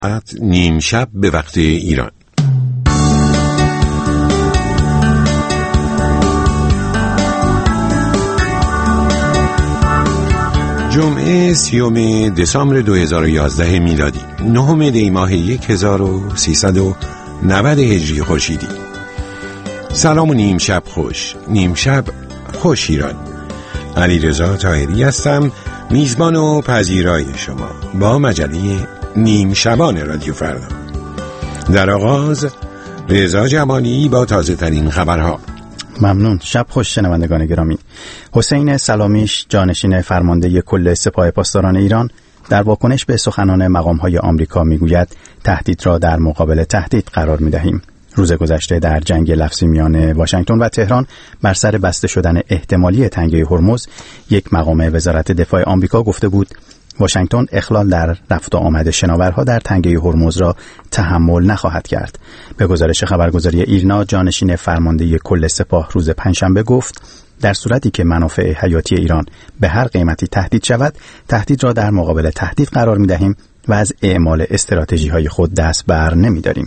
نیم شب به وقت ایران. جمعه 30 دسامبر 2011 میلادی، 9 دی ماه 1390 هجری خورشیدی. سلام و نیم شب خوش، نیم شب خوش ایران. علیرضا طاهری هستم، میزبان و پذیرای شما با مجله نیم شبان رادیو فردا. در آغاز رضا جمالی با تازه ترین خبرها. ممنون. شب خوش شنوندگان گرامی. حسین سلامیش، جانشین فرمانده کل سپاه پاسداران ایران، در واکنش به سخنان مقام‌های آمریکا میگوید تهدید را در مقابل تهدید قرار می‌دهیم. روز گذشته در جنگ لفظی میان واشنگتن و تهران بر سر بسته شدن احتمالی تنگه هرمز، یک مقام وزارت دفاع آمریکا گفته بود واشنگتن اخلال در رفت و آمد شناورها در تنگه هرمز را تحمل نخواهد کرد. به گزارش خبرگزاری ایرنا، جانشین فرمانده کل سپاه روز پنجشنبه گفت در صورتی که منافع حیاتی ایران به هر قیمتی تهدید شود، تهدید را در مقابل تهدید قرار می‌دهیم و از اعمال استراتژی‌های خود دست بر نمی‌داریم.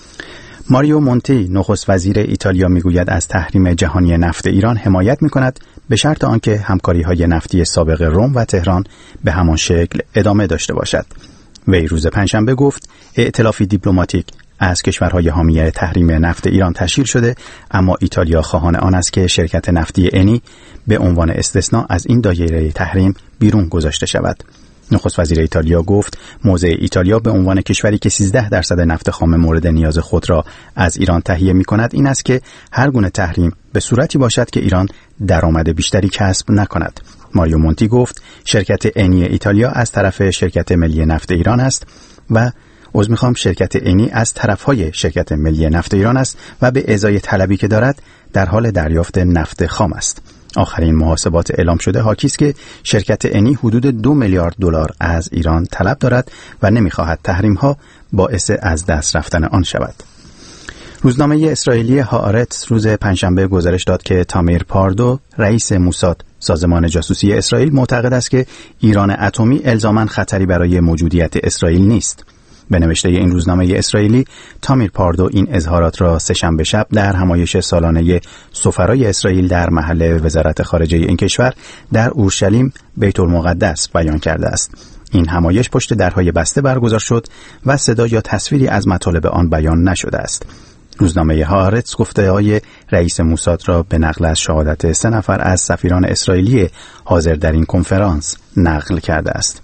ماریو مونتی، نخست وزیر ایتالیا، میگوید از تحریم جهانی نفت ایران حمایت می‌کند به شرط آنکه همکاری‌های نفتی سابق روم و تهران به همان شکل ادامه داشته باشد. وی روز پنجشنبه گفت ائتلافی دیپلماتیک از کشورهای حامی تحریم نفت ایران تشکیل شده، اما ایتالیا خواهان آن است که شرکت نفتی انی به عنوان استثناء از این دایره تحریم بیرون گذاشته شود. نخست وزیر ایتالیا گفت موضع ایتالیا به عنوان کشوری که 13% نفت خام مورد نیاز خود را از ایران تهیه می‌کند این است که هر گونه تحریم به صورتی باشد که ایران درآمد بیشتری کسب نکند. ماریو مونتی گفت شرکت انی ایتالیا از طرف شرکت ملی نفت ایران است و شرکت انی از طرفهای شرکت ملی نفت ایران است و به ازای طلبی که دارد در حال دریافت نفت خام است. آخرین محاسبات اعلام شده حاکی است که شرکت انی حدود 2 میلیارد دلار از ایران طلب دارد و نمی‌خواهد تحریم‌ها باعث از دست رفتن آن شود. روزنامه اسرائیلی هآرتس روز پنجشنبه گزارش داد که تامیر پاردو، رئیس موساد، سازمان جاسوسی اسرائیل، معتقد است که ایران اتمی الزاماً خطری برای موجودیت اسرائیل نیست. به نوشته این روزنامه اسرائیلی، تامیر پاردو این اظهارات را سه‌شنبه شب در همایش سالانه سفرای اسرائیل در محل وزارت خارجه این کشور در اورشلیم بیت المقدس بیان کرده است. این همایش پشت درهای بسته برگزار شد و صدا یا تصویری از مطالب آن بیان نشده است. روزنامه هآرتس گفته‌های رئیس موساد را به نقل از شهادت 3 نفر از سفیران اسرائیلی حاضر در این کنفرانس نقل کرده است.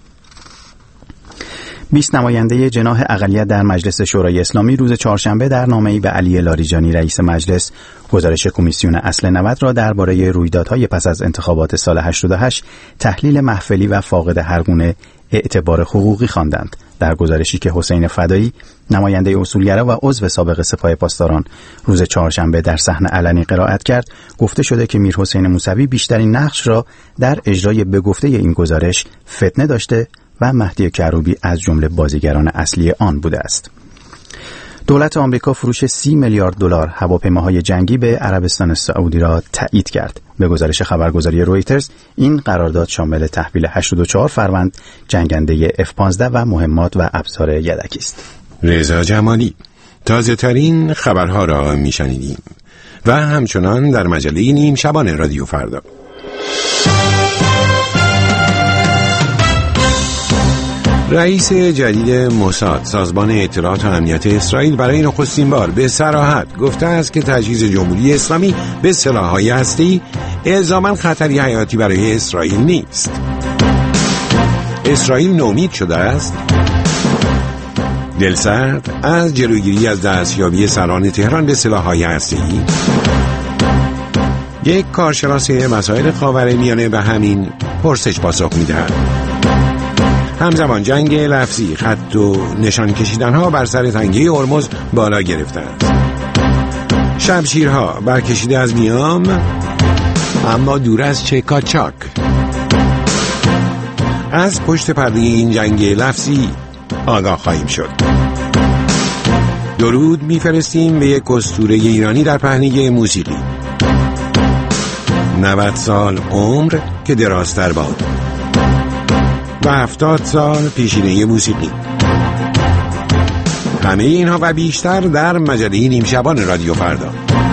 20 نماینده جناح اقلیت در مجلس شورای اسلامی روز چهارشنبه در نامه‌ای به علی لاریجانی، رئیس مجلس، گزارش کمیسیون اصل 90 را درباره رویدادهای پس از انتخابات سال 88 تحلیل محفلی و فاقد هر گونه اعتبار حقوقی خواندند. در گزارشی که حسین فدایی، نماینده اصولگرا و عضو سابق سپاه پاسداران، روز چهارشنبه در صحن علنی قرائت کرد، گفته شده که میرحسین موسوی بیشترین نقش را در اجرای به گفته این گزارش فتنه داشته و مهدی کروبی از جمله بازیگران اصلی آن بوده است. دولت آمریکا فروش 30 میلیارد دلار هواپیماهای جنگی به عربستان سعودی را تایید کرد. به گزارش خبرگزاری رویترز، این قرارداد شامل تحویل 84 فروند جنگنده F-15 و مهمات و ابزار یدکی است. رضا جمالی. تازه ترین خبرها را میشنیدیم و همچنان در مجله نیم شبان رادیو فردا. رئیس جدید موساد، سازمان اطلاعات و امنیت اسرائیل، برای نخستین بار به صراحت گفته است که تجهیز جمهوری اسلامی به سلاح‌های هسته‌ای الزاماً خطری حیاتی برای اسرائیل نیست. اسرائیل نومید شده است. دلسرد از جلوگیری از دستیابی سران تهران به سلاح‌های هسته‌ای. یک کارشناس مسائل خاورمیانه به همین پرسش پاسخ می‌دهد. همزمان جنگ لفظی، خط و نشان کشیدنها بر سر تنگه هرمز بالا گرفتند. شمشیرها برکشیده از نیام، اما دور از چکاچاک. از پشت پرده این جنگ لفظی آگاه خواهیم شد. درود میفرستیم به یک اسطوره ایرانی در پهنه موسیقی. 90 سال عمر که درازتر باد و 70 سال پیشینه موسیقی. همه اینها و بیشتر در مجله نیمشبان رادیو فردا.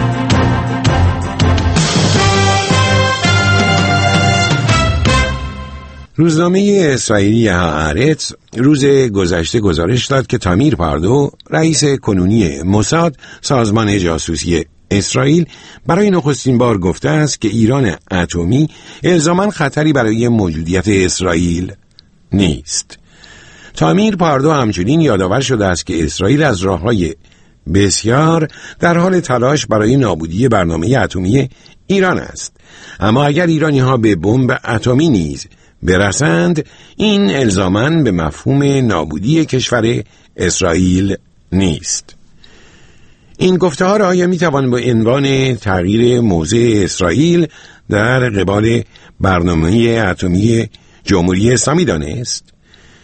روزنامه اسرائیلی هآرتز روز گذشته گزارش داد که تامیر پاردو، رئیس کنونی موساد، سازمان جاسوسی اسرائیل، برای نخستین بار گفته است که ایران اتمی الزاماً خطری برای موجودیت اسرائیل نیست. تامیر پاردو همچنین یادآور شده است که اسرائیل از راه‌های بسیار در حال تلاش برای نابودی برنامه اتمی ایران است، اما اگر ایرانی‌ها به بمب اتمی نیز برسند، این الزاماً به مفهوم نابودی کشور اسرائیل نیست. این گفته‌ها را آیا می‌توان با عنوان تغییر موضع اسرائیل در قبال برنامه اتمی جمهوری اسلامی دانست؟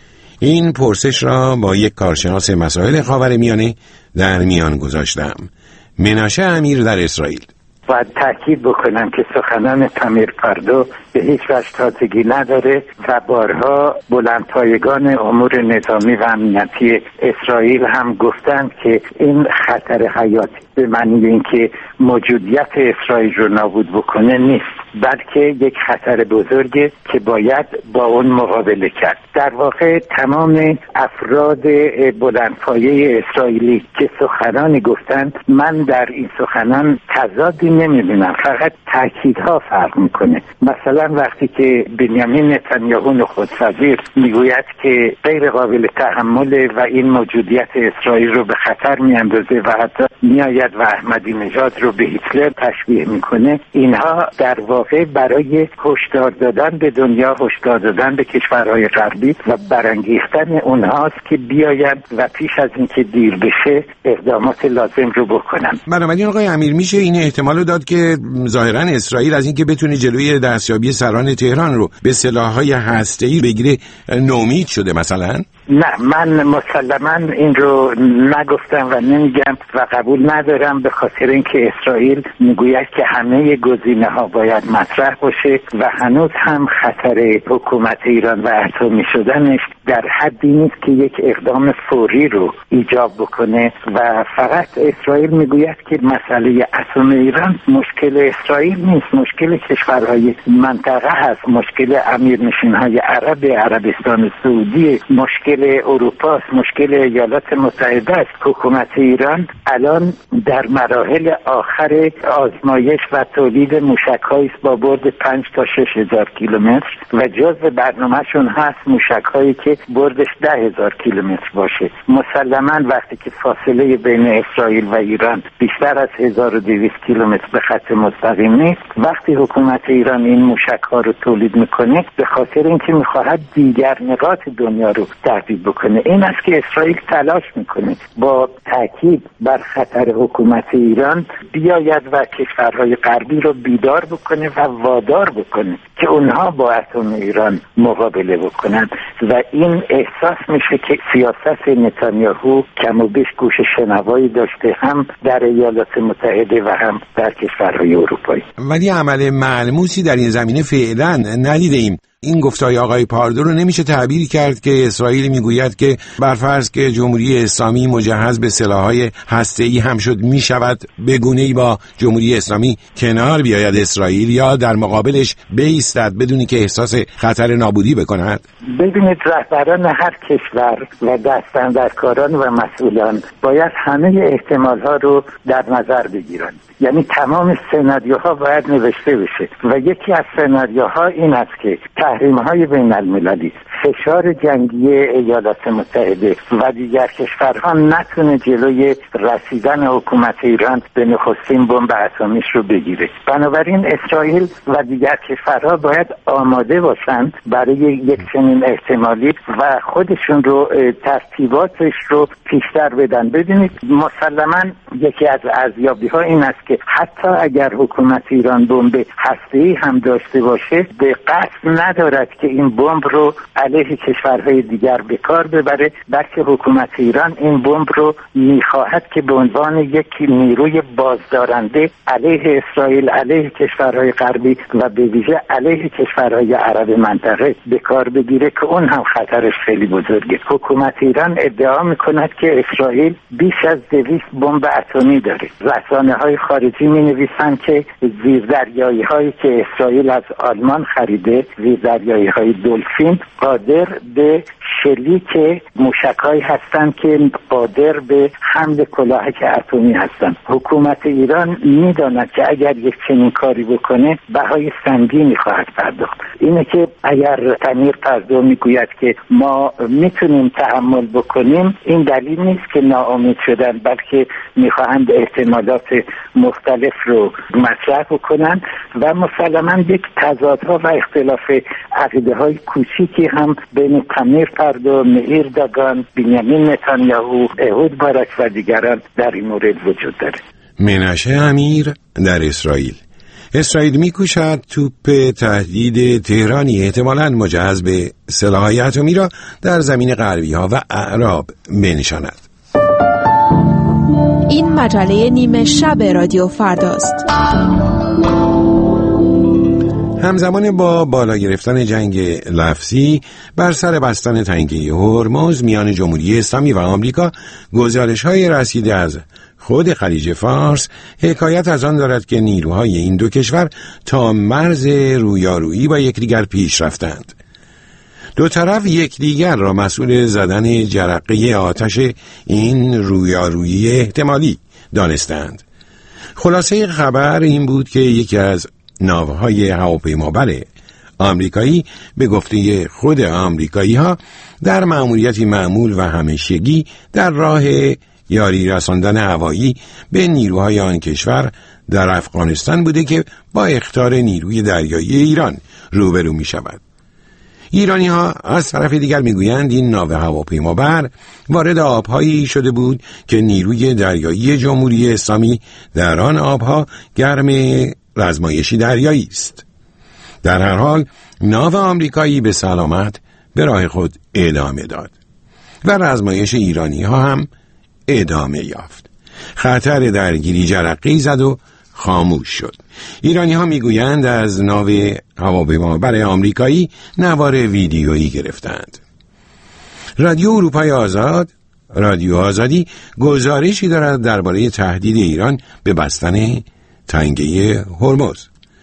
این پرسش را با یک کارشناس مسائل خاورمیانه در میان گذاشتم. مناشه امیر در اسرائیل. باید تأکید بکنم که سخنان تامیر پاردو به هیچ وجه تازگی نداره و بارها بلندپایگان امور نظامی و امنیتی اسرائیل هم گفتند که این خطر حیاتی به معنی اینکه موجودیت اسرائیل رو نابود بکنه نیست، بلکه یک خطر بزرگه که باید با اون مقابله کرد. در واقع تمام افراد بلندپایه اسرائیلی که سخنانی گفتند، من در این سخنان تضادی نمیبینم، فقط تأکیدها فرق میکنه. مثلا وقتی که بنیامین نتانیاهو نخست وزیر میگوید که غیر قابل تحمله و این موجودیت اسرائیل رو به خطر میاندازه و حتی میآید و احمدی نژاد رو به هیتلر تشبیه میکنه، اینها در واقع برای هشدار دادن به دنیا، هشدار دادن به کشورهای غربی و برانگیختن اونهاست که بیاید و پیش از اینکه دیر بشه اقدامات لازم رو بکنن. بنابراین آقای امیر، میشه این احتمال رو داد که ظاهرا اسرائیل از اینکه بتونه جلوی دستیابی سران تهران رو به سلاح‌های هسته‌ای بگیره نومید شده مثلا؟ نه، من مسلماً این رو نگفتم و نمیگم و قبول ندارم، به خاطر اینکه اسرائیل میگوید که همه گزینه‌ها باید مطرح باشه و هنوز هم خطر حکومت ایران و اتمی شدنش در حدی نیست که یک اقدام فوری رو ایجاب بکنه و فقط اسرائیل میگوید که مسئله اتم ایران مشکل اسرائیل نیست، مشکل کشورهای منطقه هست، مشکل امیرنشین‌های عربستان سعودی، مشکل اروپا، مشکل ایالات متحده است. حکومت ایران الان در مراحل آخر آزمایش و تولید موشک‌هایی است با برد 5 تا 6,000 کیلومتر و جزو برنامه‌شون هست موشک‌هایی که بردش 10,000 کیلومتر باشه. مسلماً وقتی که فاصله بین اسرائیل و ایران بیشتر از 1200 کیلومتر به خط مستقیم نیست، وقتی حکومت ایران این موشک‌ها رو تولید میکنه به خاطر اینکه میخواهد دیگر نقاط دنیا رو تهدید بکنه. این است که اسرائیل تلاش میکنه با تاکید بر خطر حکومت ایران بیاید و کشورهای غربی رو بیدار بکنه و وادار بکنه که اونها با اتم ایران مقابله بکنن و این احساس میشه که سیاست نتانیاهو کم و بیش گوش شنوایی داشته، هم در ایالات متحده و هم در کشورهای اروپایی. ولی عمل ملموسی در این زمینه فعلا ندیده ایم. این گفتای آقای پاردو رو نمیشه تعبیر کرد که اسرائیل میگوید که برفرض که جمهوری اسلامی مجهز به سلاح‌های هسته‌ای هم شد، میشود به گونه‌ای با جمهوری اسلامی کنار بیاید اسرائیل یا در مقابلش بایستد بدونی که احساس خطر نابودی بکند؟ ببینید، رهبران هر کشور و دستاندرکاران و مسئولان باید همه احتمال‌ها رو در نظر بگیرند. یعنی تمام سناریوها باید نوشته بشه و یکی از سناریوها این است که تحریم‌های بین‌المللی، فشار جنگی ایالات متحده و دیگر کشورها نتونه جلوی رسیدن حکومت ایران به نخستین بمب اتمیش رو بگیره. بنابراین اسرائیل و دیگر کشورها باید آماده باشند برای یک چنین احتمالی و خودشون رو ترتیباتش رو پیشتر بدن. ببینید، مسلماً یکی از ارزیابی‌ها این است که حتی اگر حکومت ایران بمب هسته‌ای هم داشته باشه به قصد ندارد که این بمب رو علیه کشورهای دیگر به کار ببره، بلکه حکومت ایران این بمب رو میخواهد که به عنوان یک نیروی بازدارنده علیه اسرائیل، علیه کشورهای غربی و به ویژه علیه کشورهای عرب منطقه به کار بگیره که اون هم خطرش خیلی بزرگه. حکومت ایران ادعا میکند که اسرائیل بیش از 200 بمب اتمی داره. رسانه‌های خارجی می‌نویسند که زیردریایی‌هایی که اسرائیل از آلمان خریده، زیردریایی‌های دلفین، قادر به شلیک موشک‌هایی هستند که قادر به حمل کلاهک اتمی هستند. حکومت ایران می‌داند که اگر یک چنین کاری بکنه بهای سنگینی خواهد پرداخت. اینه که اگر تمیر پردو میگوید که ما میتونیم تحمل بکنیم، این دلیل نیست که ناامید شدن، بلکه میخواهند احتمالات مختلف رو مطرح بکنن و مسلماً یک تضادها و اختلاف عقیده های کوچیکی هم بین تمیر پردو، مییر داگان، بنیامین نتانیاهو، اهود بارک و دیگران در این مورد وجود داره. منشه امیر در اسرائیل می‌کوشد توپ تهدید تهرانی احتمالاً مجهز به سلاح‌های اتمی را در زمین غربی‌ها و اعراب بنشاند. این مجله نیمه شب رادیو فرداست. همزمان با بالا گرفتن جنگ لفظی بر سر بستن تنگه هرمز میان جمهوری اسلامی و آمریکا، گزارش‌های رسیده از خود خلیج فارس حکایت از آن دارد که نیروهای این دو کشور تا مرز رویارویی با یکدیگر پیش رفتند. دو طرف یکدیگر را مسئول زدن جرقه آتش این رویارویی احتمالی دانستند. خلاصه خبر این بود که یکی از ناوهای هواپیمابر آمریکایی به گفته خود آمریکایی‌ها در مأموریتی معمول و همیشگی در راه یاری رساندن هوایی به نیروهای آن کشور در افغانستان بوده که با اخطار نیروی دریایی ایران روبرو می شود. ایرانی ها از طرف دیگر می گویند این ناو هواپیمابر وارد آبهایی شده بود که نیروی دریایی جمهوری اسلامی در آن آبها گرم رزمایشی دریایی است. در هر حال ناو آمریکایی به سلامت به راه خود ادامه داد و رزمایش ایرانی ها هم ادامه یافت. خطر درگیری جرقه‌ای زد و خاموش شد. ایرانی ها میگویند از ناو هواپیمابر آمریکایی نوار ویدیویی گرفتند. رادیو اروپای آزاد، رادیو آزادی، گزارشی دارد درباره تهدید ایران به بستن تنگه هرمز.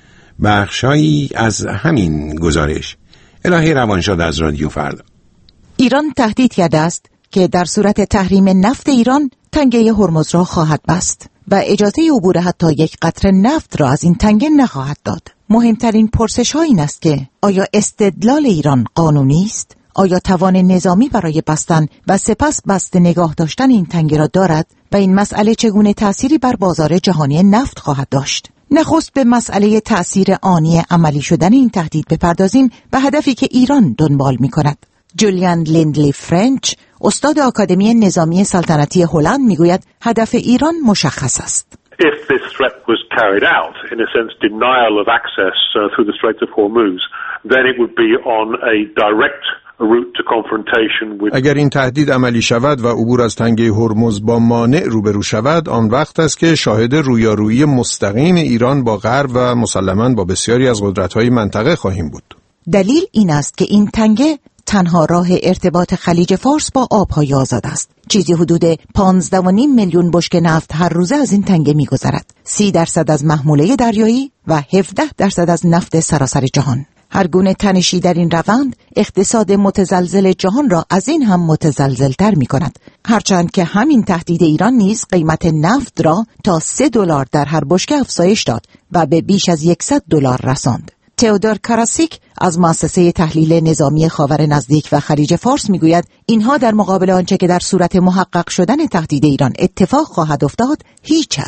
بخشایی از همین گزارش. الهی روانشاد از رادیو فردا. ایران تهدید کرده است که در صورت تحریم نفت ایران تنگه هرمز را خواهد بست و اجازه عبور حتی یک قطره نفت را از این تنگه نخواهد داد. مهمترین پرسش ها این است که آیا استدلال ایران قانونی است؟ آیا توان نظامی برای بستن و سپس بسته نگاه داشتن این تنگه را دارد و این مسئله چگونه تأثیری بر بازار جهانی نفت خواهد داشت؟ نخست به مسئله تأثیر آنی عملی شدن این تهدید بپردازیم و هدفی که ایران دنبال می کند. جولیان لیندلی فرنچ، استاد آکادمی نظامی سلطنتی هلند، میگوید هدف ایران مشخص است. If this threat was carried out, in a sense denial of access through the Strait of Hormuz, then it would be on a direct route to confrontation with. اگر این تهدید عملی شود و عبور از تنگه هرمز با مانع روبرو شود، آن وقت است که شاهد رویارویی مستقیم ایران با غرب و مسلماً با بسیاری از قدرت‌های منطقه خواهیم بود. دلیل این است که این تنگه تنها راه ارتباط خلیج فارس با آبهای آزاد است. چیزی حدود 15.5 میلیون بشکه نفت هر روزه از این تنگه می‌گذرد. 30% از محموله دریایی و 17% از نفت سراسر جهان. هر گونه تنشی در این روند اقتصاد متزلزل جهان را از این هم متزلزل‌تر می‌کند. هرچند که همین تهدید ایران نیز قیمت نفت را تا $3 در هر بشکه افزایش داد و به بیش از $100 رساند. تئودور کاراسیک از مؤسسه تحلیل نظامی خاور نزدیک و خلیج فارس میگوید اینها در مقابل آنچه که در صورت محقق شدن تهدید ایران اتفاق خواهد افتاد هیچ است.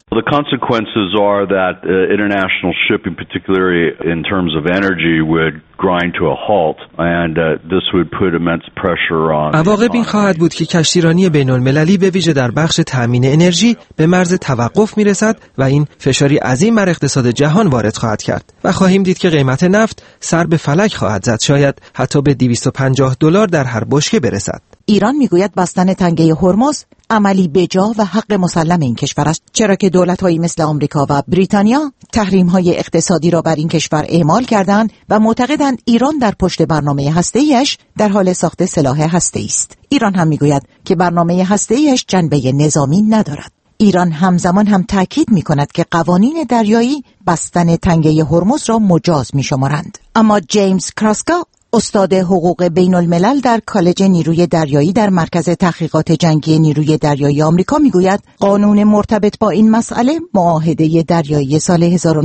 The consequences are that international shipping, particularly in terms of energy, would grind to a halt, and this would put immense pressure on. عواقب این خواهد بود که کشتیرانی بین‌المللی به ویژه در بخش تامین انرژی به مرز توقف میرسد و این فشاری عظیم بر اقتصاد جهان وارد خواهد کرد و خواهیم دید که قیمت نفت سر به فلک خواهد زد، شاید حتی به $250 در هر بشکه برسد. ایران میگوید بستن تنگه هرمز عملی بجا و حق مسلم این کشور است، چرا که دولت‌هایی مثل آمریکا و بریتانیا تحریم‌های اقتصادی را بر این کشور اعمال کردند و معتقدند ایران در پشت برنامه هسته‌ایش در حال ساخت سلاح هسته‌ای است. ایران هم میگوید که برنامه هسته‌ایش جنبه نظامی ندارد. ایران همزمان هم تاکید می‌کند که قوانین دریایی بستن تنگه هرمز را مجاز می‌شمارند. اما جیمز کراسکا، استاد حقوق بین الملل در کالج نیروی دریایی در مرکز تحقیقات جنگی نیروی دریایی آمریکا میگوید قانون مرتبط با این مسئله معاهده دریایی سال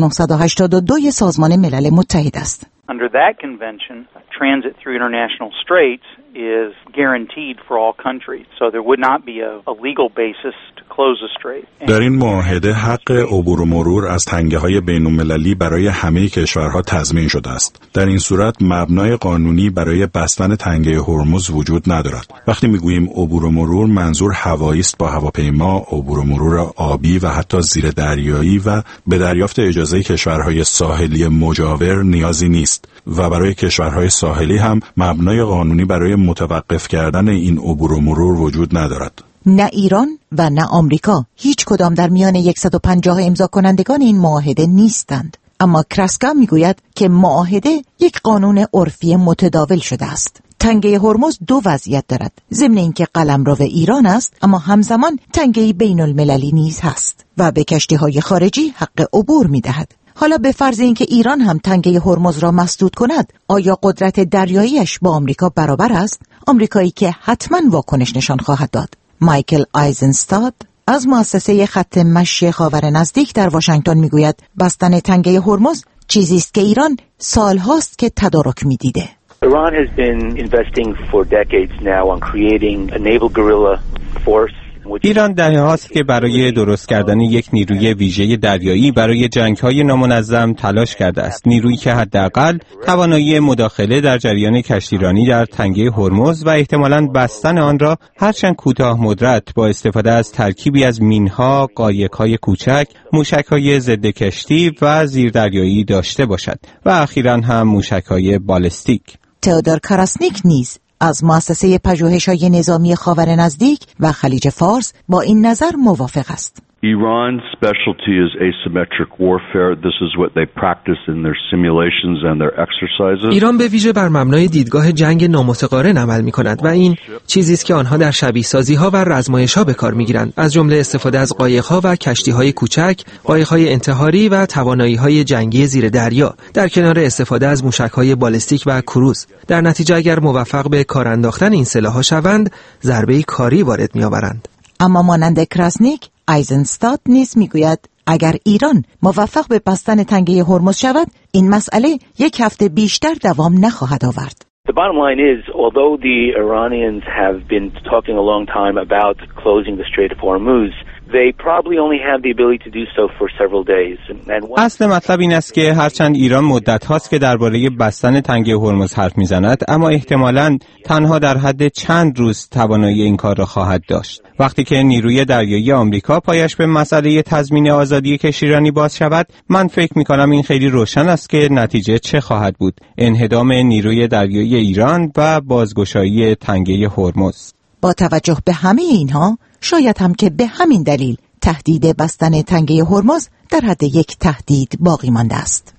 1982 سازمان ملل متحد است. Under that convention, transit through international straits is guaranteed for all countries. So there would not be a legal basis to close a strait. در این معاهده حق عبور و مرور از تنگه‌های بین‌المللی برای همه کشورها تضمین شده است. در این صورت مبنای قانونی برای بستن تنگه هرمز وجود ندارد. وقتی میگوییم عبور و مرور، منظور هوایی است با هواپیما، عبور و مرور آبی و حتی زیر دریایی و به دریافت اجازه کشورهای ساحلی مجاور نیازی نیست. و برای کشورهای ساحلی هم مبنای قانونی برای متوقف کردن این عبور و مرور وجود ندارد. نه ایران و نه آمریکا هیچ کدام در میان 150 امضا کنندگان این معاهده نیستند. اما کراسکا میگوید که معاهده یک قانون عرفی متداول شده است. تنگه هرمز دو وضعیت دارد. ضمن اینکه قلمرو ایران است، اما همزمان تنگه بین المللی نیز هست و به کشتی‌های خارجی حق عبور میدهد. حالا به فرض اینکه ایران هم تنگه هرمز را مسدود کند، آیا قدرت دریاییش با آمریکا برابر است؟ آمریکایی که حتما واکنش نشان خواهد داد. مایکل آیزنستاد از مؤسسه خط مشی خاور نزدیک در واشنگتن میگوید بستن تنگه هرمز چیزی است که ایران سالهاست که تدارک میدیده. Iran has been investing for decades now on creating a naval guerrilla force. ایران دهه‌هاست که برای درست کردن یک نیروی ویژه دریایی برای جنگ‌های نامنظم تلاش کرده است. نیرویی که حداقل توانایی مداخله در جریان کشتیرانی در تنگه هرمز و احتمالاً بستن آن را هرچند کوتاه مدت با استفاده از ترکیبی از مین‌ها، قایق‌های کوچک، موشک‌های ضد کشتی و زیردریایی داشته باشد و اخیراً هم موشک‌های بالستیک. تئودور کاراسنیک نیز از مؤسسه پژوهش‌های نظامی خاور نزدیک و خلیج فارس با این نظر موافق است. Iran's specialty is asymmetric warfare. This is what they practice in their simulations and their exercises. ایران به ویژه بر مبنای دیدگاه جنگ نامتقارن عمل می‌کند و این چیزی است که آنها در شبیه‌سازی‌ها و رزمایش‌ها به کار می‌گیرند، از جمله استفاده از قایق‌ها و کشتی‌های کوچک، قایق‌های انتحاری و توانایی‌های جنگی زیر دریا، در کنار استفاده از موشک‌های بالستیک و کروز. در نتیجه اگر موفق به کار انداختن این سلاح‌ها شوند، ضربه‌ای کاری وارد می‌آورند. اما مانند کراسنیک، آیزنستاد نیز میگوید اگر ایران موفق به بستن تنگه هرمز شود، این مسئله یک هفته بیشتر دوام نخواهد آورد. The bottom line is, although the Iranians have been talking a long time about closing the Strait of Hormuz, they probably only have the ability to do so for several days. اصل مطلب این است که هرچند ایران مدت هاست که درباره بستن تنگه هرمز حرف میزند، اما احتمالاً تنها در حد چند روز توانایی این کار را خواهد داشت. وقتی که نیروی دریایی آمریکا پایش به مسئله تضمین آزادی کشتیرانی باز شود، من فکر می‌کنم این خیلی روشن است که نتیجه چه خواهد بود: انهدام نیروی دریایی ایران و بازگشایی تنگه هرمز. با توجه به همه اینها، شاید هم که به همین دلیل تهدید بستن تنگه هرمز در حد یک تهدید باقی مانده است.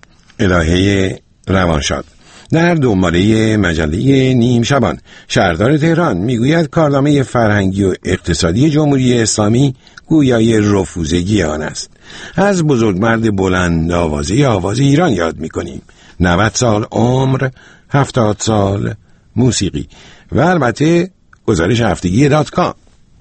الهه روانشاد در دنباله مجله نیم شبان شهردار تهران میگوید کارنامه فرهنگی و اقتصادی جمهوری اسلامی گویای رفوزگی آن است. از بزرگمرد بلند آواز ایران یاد میکنیم. 90 سال عمر، 70 سال موسیقی و البته گزارش هفتگی .com.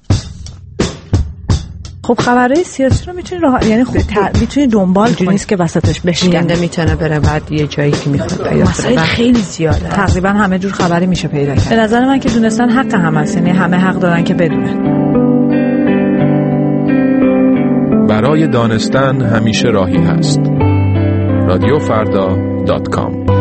خب خبرهای سیاسی رو میتونی میتونی دنبال کنی، نیست که وسطش بشکنده میتونه بره بعد یه جایی که میخواد پیدا کنه. خیلی زیاده، تقریبا همه جور خبری میشه پیدا کرد. به نظر من که دونستن حق همه است، یعنی همه حق دارن که بدونن. برای دانستن همیشه راهی هست. رادیوفردا.com.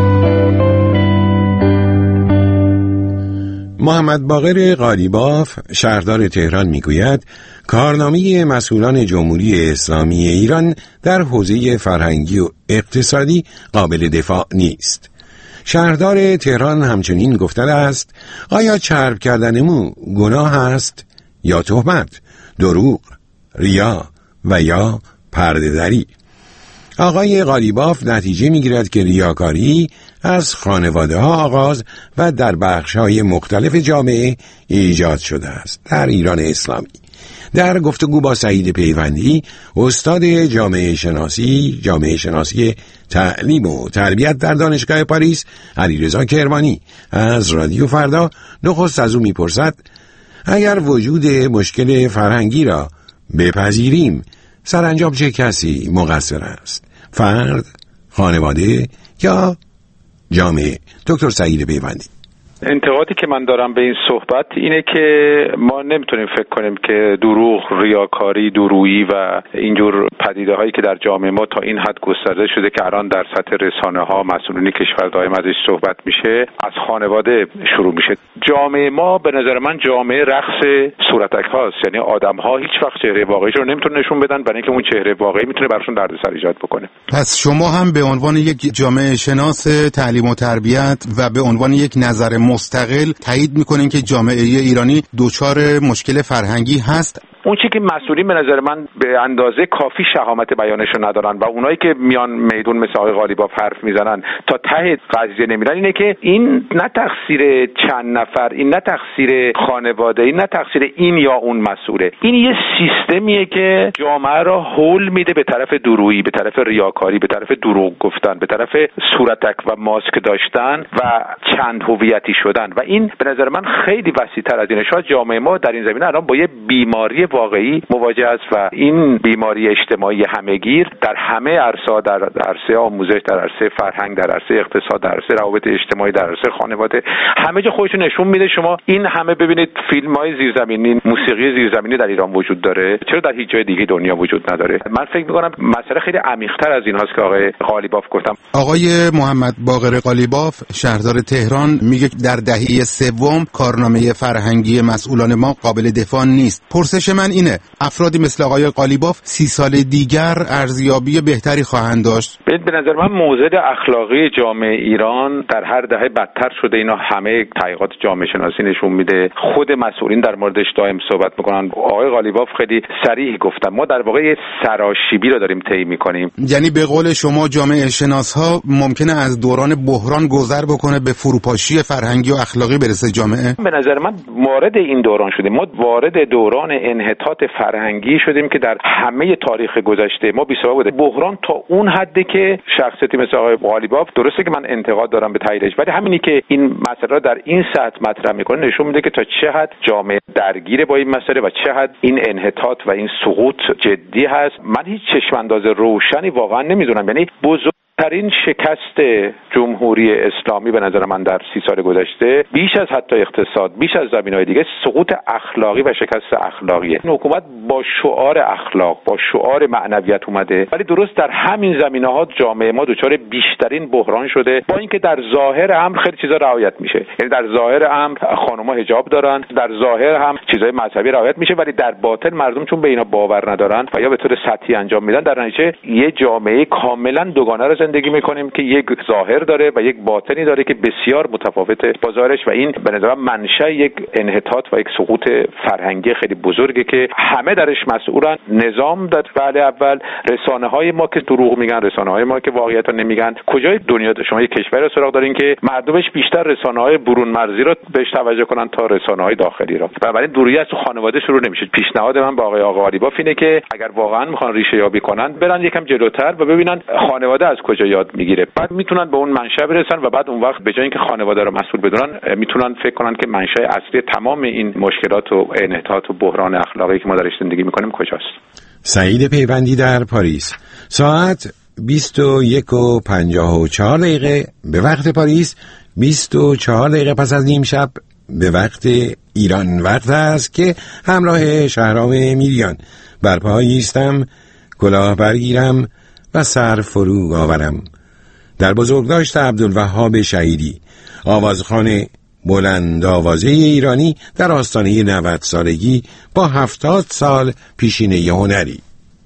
محمد باقر قالیباف شهردار تهران میگوید کارنامه مسئولان جمهوری اسلامی ایران در حوزه فرهنگی و اقتصادی قابل دفاع نیست. شهردار تهران همچنین گفته است آیا چرب کردن مو گناه است یا تهمت، دروغ، ریا و یا پرده‌دری؟ آقای قالیباف نتیجه میگیرد که ریاکاری از خانواده ها آغاز و در بخش های مختلف جامعه ایجاد شده است در ایران اسلامی. در گفتگو با سعید پیوندی، استاد جامعه شناسی تعلیم و تربیت در دانشگاه پاریس، علیرضا کرمانی از رادیو فردا نخست از او میپرسد اگر وجود مشکل فرهنگی را بپذیریم سرانجام چه کسی مقصر است؟ فرد، خانواده یا جامعه؟ دکتر سعید پیوندی. انتقادی که من دارم به این صحبت اینه که ما نمیتونیم فکر کنیم که دروغ، ریاکاری، دورویی و اینجور پدیده هایی که در جامعه ما تا این حد گسترده شده که الان در سطح رسانه ها مسئولین کشور دائم ازش صحبت میشه، از خانواده شروع میشه. جامعه ما به نظر من جامعه رقص صورتک هاست، یعنی آدم ها هیچ وقت چهره واقعیش رو نمیتونه نشون بدن برای اینکه اون چهره واقعی میتونه براشون دردسر ایجاد بکنه. پس شما هم به عنوان یک جامعه شناس تعلیم و تربیت و به عنوان یک نظر مستقل تایید میکنین که جامعه ایرانی دچار مشکل فرهنگی هست؟ اون چی که مسئولین به نظر من به اندازه کافی شهامت بیانشو ندارن و اونایی که میان میدون مثل آقای قالیباف حرف میزنن تا ته قضیه نمیرن، اینه که این نه تقصیر چند نفر، این نه تقصیر خانواده، این نه تقصیر این یا اون مسئوله. این یه سیستمیه که جامعه را هول میده به طرف درویی، به طرف ریاکاری، به طرف دروغ گفتن، به طرف صورتک و ماسک داشتن و چند هویتی شدن و این به نظر من خیلی وسیع‌تر از اینه. شاید جامعه ما در این زمینه الان با یه بیماری واقعی مواجه است و این بیماری اجتماعی همه‌گیر در همه عرصه‌ها، در عرصه آموزش، در عرصه فرهنگ، در عرصه اقتصاد، در عرصه روابط اجتماعی، در عرصه خانواده، همه جا خودش نشون میده. شما این همه ببینید فیلم‌های زیرزمینی، موسیقی زیرزمینی در ایران وجود داره، چرا در هیچ جای دیگه دنیا وجود نداره؟ من فکر می‌کنم مسئله خیلی عمیق‌تر از این هاست که آقای قالیباف گفتم. آقای محمد باقر قالیباف شهردار تهران میگه در دهه سوم کارنامه فرهنگی مسئولان ما قابل دفاع نیست. پرسش من اینه، افرادی مثل آقای قالیباف 30 سال دیگر ارزیابی بهتری خواهند داشت؟ به نظر من موضع اخلاقی جامعه ایران در هر دهه بدتر شده. اینا همه تحقیقات جامعه شناسی نشون میده. خود مسئولین در موردش دائم صحبت میکنن. آقای قالیباف خیلی صریح گفتن ما در واقع سراشیبی رو داریم طی میکنیم. یعنی به قول شما جامعه شناس‌ها ممکنه از دوران بحران گذر بکنه به فروپاشی فرهنگی و اخلاقی برسه جامعه؟ به نظر من وارد این دوران شدیم. ما وارد دوران انحطاط فرهنگی شدیم که در همه تاریخ گذشته ما بی‌سابقه بوده. بحران تا اون حدی که شخصیتی مثل آقای قالیباف، درسته که من انتقاد دارم به تاییدش، ولی همینی که این مسئله را در این سطح مطرح میکنه نشون میده که تا چه حد جامعه درگیر با این مسئله و چه حد این انحطاط و این سقوط جدی هست. من هیچ چشمانداز روشنی واقعا نمیدونم. یعنی بزرگترین شکست جمهوری اسلامی به نظر من در 30 سال گذشته بیش از حتی اقتصاد، بیش از زمینه‌های دیگه، سقوط اخلاقی و شکست اخلاقیه. این حکومت با شعار اخلاق، با شعار معنویت اومده، ولی درست در همین زمینه‌ها جامعه ما دچار بیشترین بحران شده، با اینکه در ظاهر امر خیلی چیزا رعایت میشه. یعنی در ظاهر امر خانم‌ها حجاب دارن، در ظاهر هم چیزای مذهبی رعایت میشه، ولی در باطن مردم چون به اینا باور ندارن و یا به طور سطحی انجام میدن، در نتیجه یه جامعه کاملا دوگانه رو زندگی میکنیم که یک ظاهر داره و یک باطنی داره که بسیار متفاوته با ظاهرش و این به نظر من منشأ یک انحطاط و یک سقوط فرهنگی خیلی بزرگه که همه درش مسئولن. نظام در وهله اول، رسانه‌های ما که دروغ میگن، رسانه‌های ما که واقعیت رو نمیگن. کجای دنیا شما یک کشور رو سراغ دارین که مردمش بیشتر رسانه‌های برون مرزی رو بهش توجه کنن تا رسانه‌های داخلی رو؟ بنابراین دوری از تو خانواده شروع نمیشه. پیشنهاد من با آقای قالیباف اینه که اگر واقعا میخوان ریشه یابی کنن، برن یکم جلوتر و ببینن خانواده از کجا یاد میگیره. بعد میتونن به اون منشأ برسن و بعد اون وقت به جای اینکه خانواده رو مسئول بدونن، میتونن فکر کنن که منشأ اصلی تمام این مشکلات و انحطاط و بحران اخلاقی که ما درش زندگی میکنیم کجاست. سعید پیوندی در پاریس. ساعت 21:54 به وقت پاریس، 24 دقیقه پس از نیم شب به وقت ایران وقت است که همراه شهرام میریان بر پای ایستم کلاه برگیرم و سر فرو آورم. در بزرگداشت عبدالوهاب شهیدی، آوازخوان بلند آوازه ایرانی در آستانه 90 سالگی با 70 سال پیشینه هنری.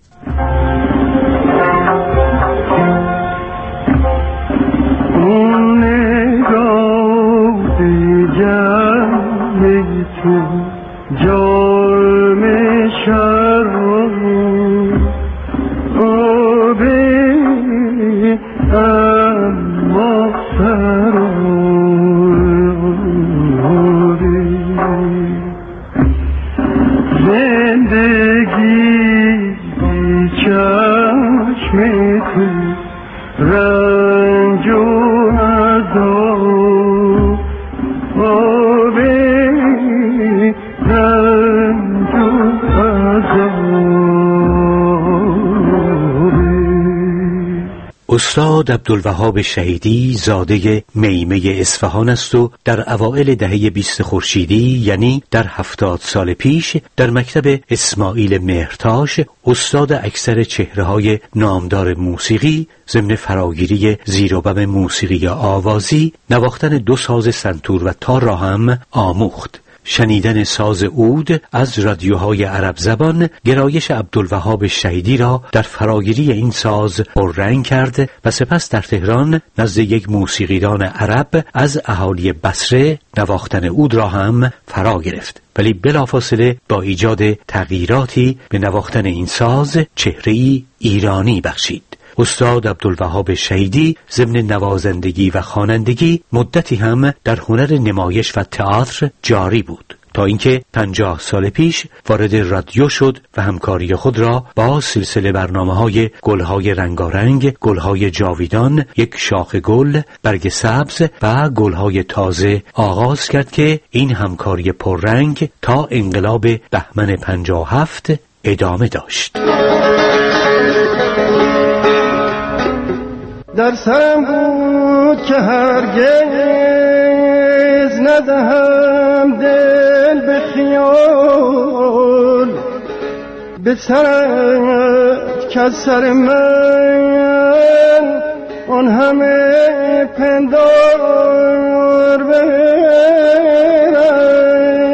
استاد عبدالوهاب شهیدی زاده میمه اصفهان است و در اوائل دهه 20 خورشیدی، یعنی در 70 سال پیش، در مکتب اسماعیل مهرتاش استاد اکثر چهره‌های نامدار موسیقی ضمن فراگیری زیر و بم موسیقی آوازی، نواختن 2 ساز سنتور و تار را هم آموخت. شنیدن ساز عود از رادیوهای عرب زبان گرایش عبدالوهاب شهیدی را در فراگیری این ساز پررنگ کرد و سپس در تهران نزد یک موسیقیدان عرب از اهالی بصره نواختن عود را هم فرا گرفت، ولی بلافاصله با ایجاد تغییراتی به نواختن این ساز چهره‌ای ایرانی بخشید. استاد عبدالوهاب شهیدی ضمن نوازندگی و خوانندگی مدتی هم در هنر نمایش و تئاتر جاری بود، تا اینکه 50 سال پیش وارد رادیو شد و همکاری خود را با سلسله برنامه‌های گل‌های رنگارنگ، گل‌های جاویدان، یک شاخ گل، برگ سبز و گل‌های تازه آغاز کرد که این همکاری پررنگ تا انقلاب بهمن 57 ادامه داشت. در سرم بود که هرگز ندهم دل به خیال، به سرت که از سر من آن همه پندار برفت.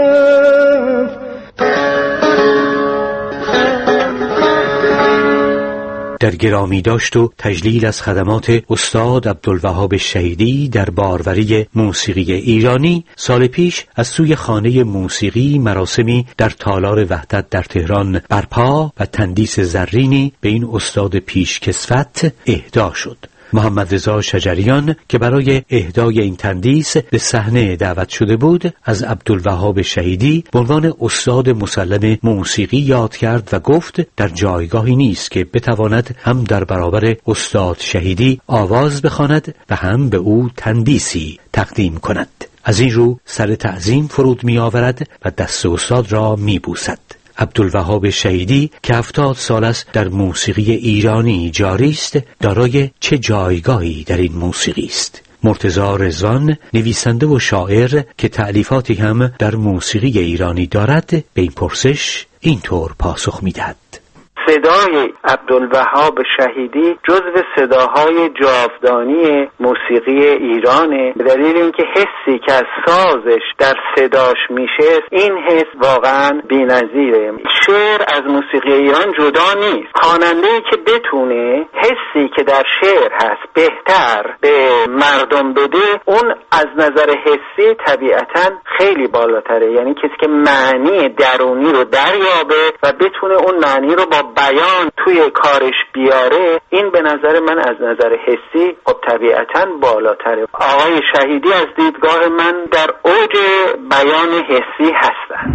در گرامی داشت و تجلیل از خدمات استاد عبدالوهاب شهیدی در باروری موسیقی ایرانی، سال پیش از سوی خانه موسیقی مراسمی در تالار وحدت در تهران برپا و تندیس زرینی به این استاد پیشکسوت اهدا شد. محمد رضا شجریان که برای اهدای این تندیس به صحنه دعوت شده بود، از عبدالوهاب شهیدی به عنوان استاد مسلم موسیقی یاد کرد و گفت در جایگاهی نیست که بتواند هم در برابر استاد شهیدی آواز بخواند و هم به او تندیسی تقدیم کند. از این رو سر تعظیم فرود می آورد و دست استاد را می بوسد. عبدالوهاب شهیدی که 70 سال است در موسیقی ایرانی جاری است، دارای چه جایگاهی در این موسیقی است؟ مرتضی رضوان، نویسنده و شاعر که تألیفاتی هم در موسیقی ایرانی دارد، به این پرسش اینطور پاسخ می‌دهد: صدای عبدالوهاب شهیدی جزو صداهای جاودانی موسیقی ایرانه، به دلیل اینکه حسی که از سازش در صداش میشه، این حس واقعا بی‌نظیره. شعر از موسیقی ایران جدا نیست. خواننده‌ای که بتونه حسی که در شعر هست بهتر به مردم بده، اون از نظر حسی طبیعتاً خیلی بالاتره. یعنی کسی که معنی درونی رو دریابه و بتونه اون معنی رو با بیان توی کارش بیاره، این به نظر من از نظر حسی خب طبیعتاً بالاتره. آقای شهیدی از دیدگاه من در اوج بیان حسی هستن.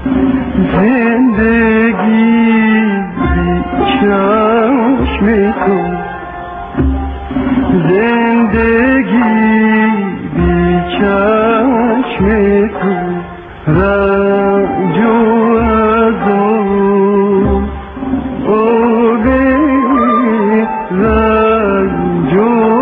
زندگی چشم تو، زندگی بی چشم تو، رنج و عذاب، رنج و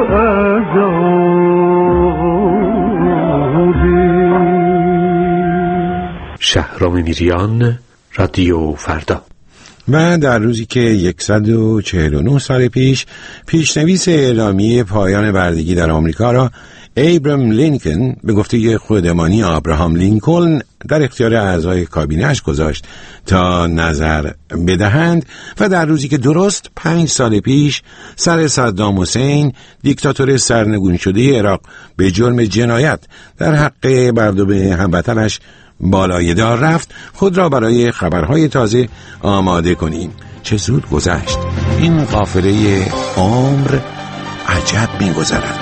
عذاب. شهرام میریان، رادیو فردا. و در روزی که 149 سال پیش پیشنویس اعلامیه پایان بردگی در آمریکا را ابراهام لینکن به گفته خودمانی آبراهام لینکلن در اختیار اعضای کابینه‌اش گذاشت تا نظر بدهند و در روزی که درست 5 سال پیش سر صدام حسین دیکتاتور سرنگون شده عراق به جرم جنایت در حق مردم هموطنش بالای دار رفت، خود را برای خبرهای تازه آماده کنیم. چه زود گذشت این قافله عمر، عجب می‌گذرد.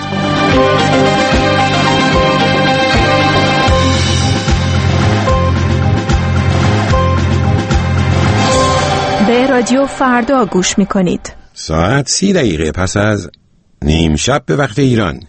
به رادیو فردا گوش می‌کنید. ساعت 30 دقیقه پس از نیم شب به وقت ایران.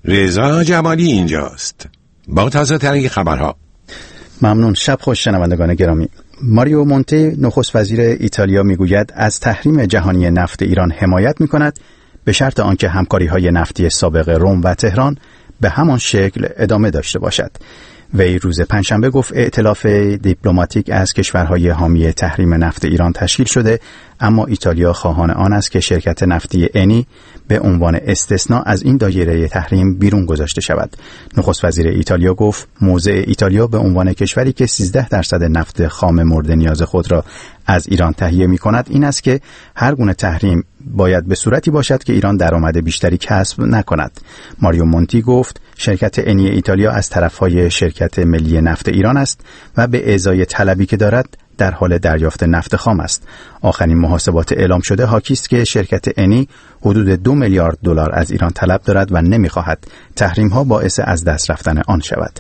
رضا جمالی اینجاست با تازه ترین خبرها. ممنون. شب خوش شنوندگان گرامی. ماریو مونتی نخست وزیر ایتالیا میگوید از تحریم جهانی نفت ایران حمایت می‌کند به شرط آنکه همکاری‌های نفتی سابق روم و تهران به همان شکل ادامه داشته باشد. وی روز پنجشنبه گفت ائتلاف دیپلماتیک از کشورهای حامی تحریم نفت ایران تشکیل شده، اما ایتالیا خواهان آن است که شرکت نفتی انی به عنوان استثناء از این دایره تحریم بیرون گذاشته شود. نخست وزیر ایتالیا گفت موضع ایتالیا به عنوان کشوری که 13% نفت خام مورد نیاز خود را از ایران تهیه می کند این است که هر گونه تحریم باید به صورتی باشد که ایران درآمد بیشتری کسب نکند. ماریو مونتی گفت شرکت انی ایتالیا از طرفهای شرکت ملی نفت ایران است و به ازای طلبی که دارد در حال دریافت نفت خام است. آخرین محاسبات اعلام شده حاکی است که شرکت انی حدود 2 میلیارد دلار از ایران طلب دارد و نمی‌خواهد تحریم‌ها باعث از دست رفتن آن شود.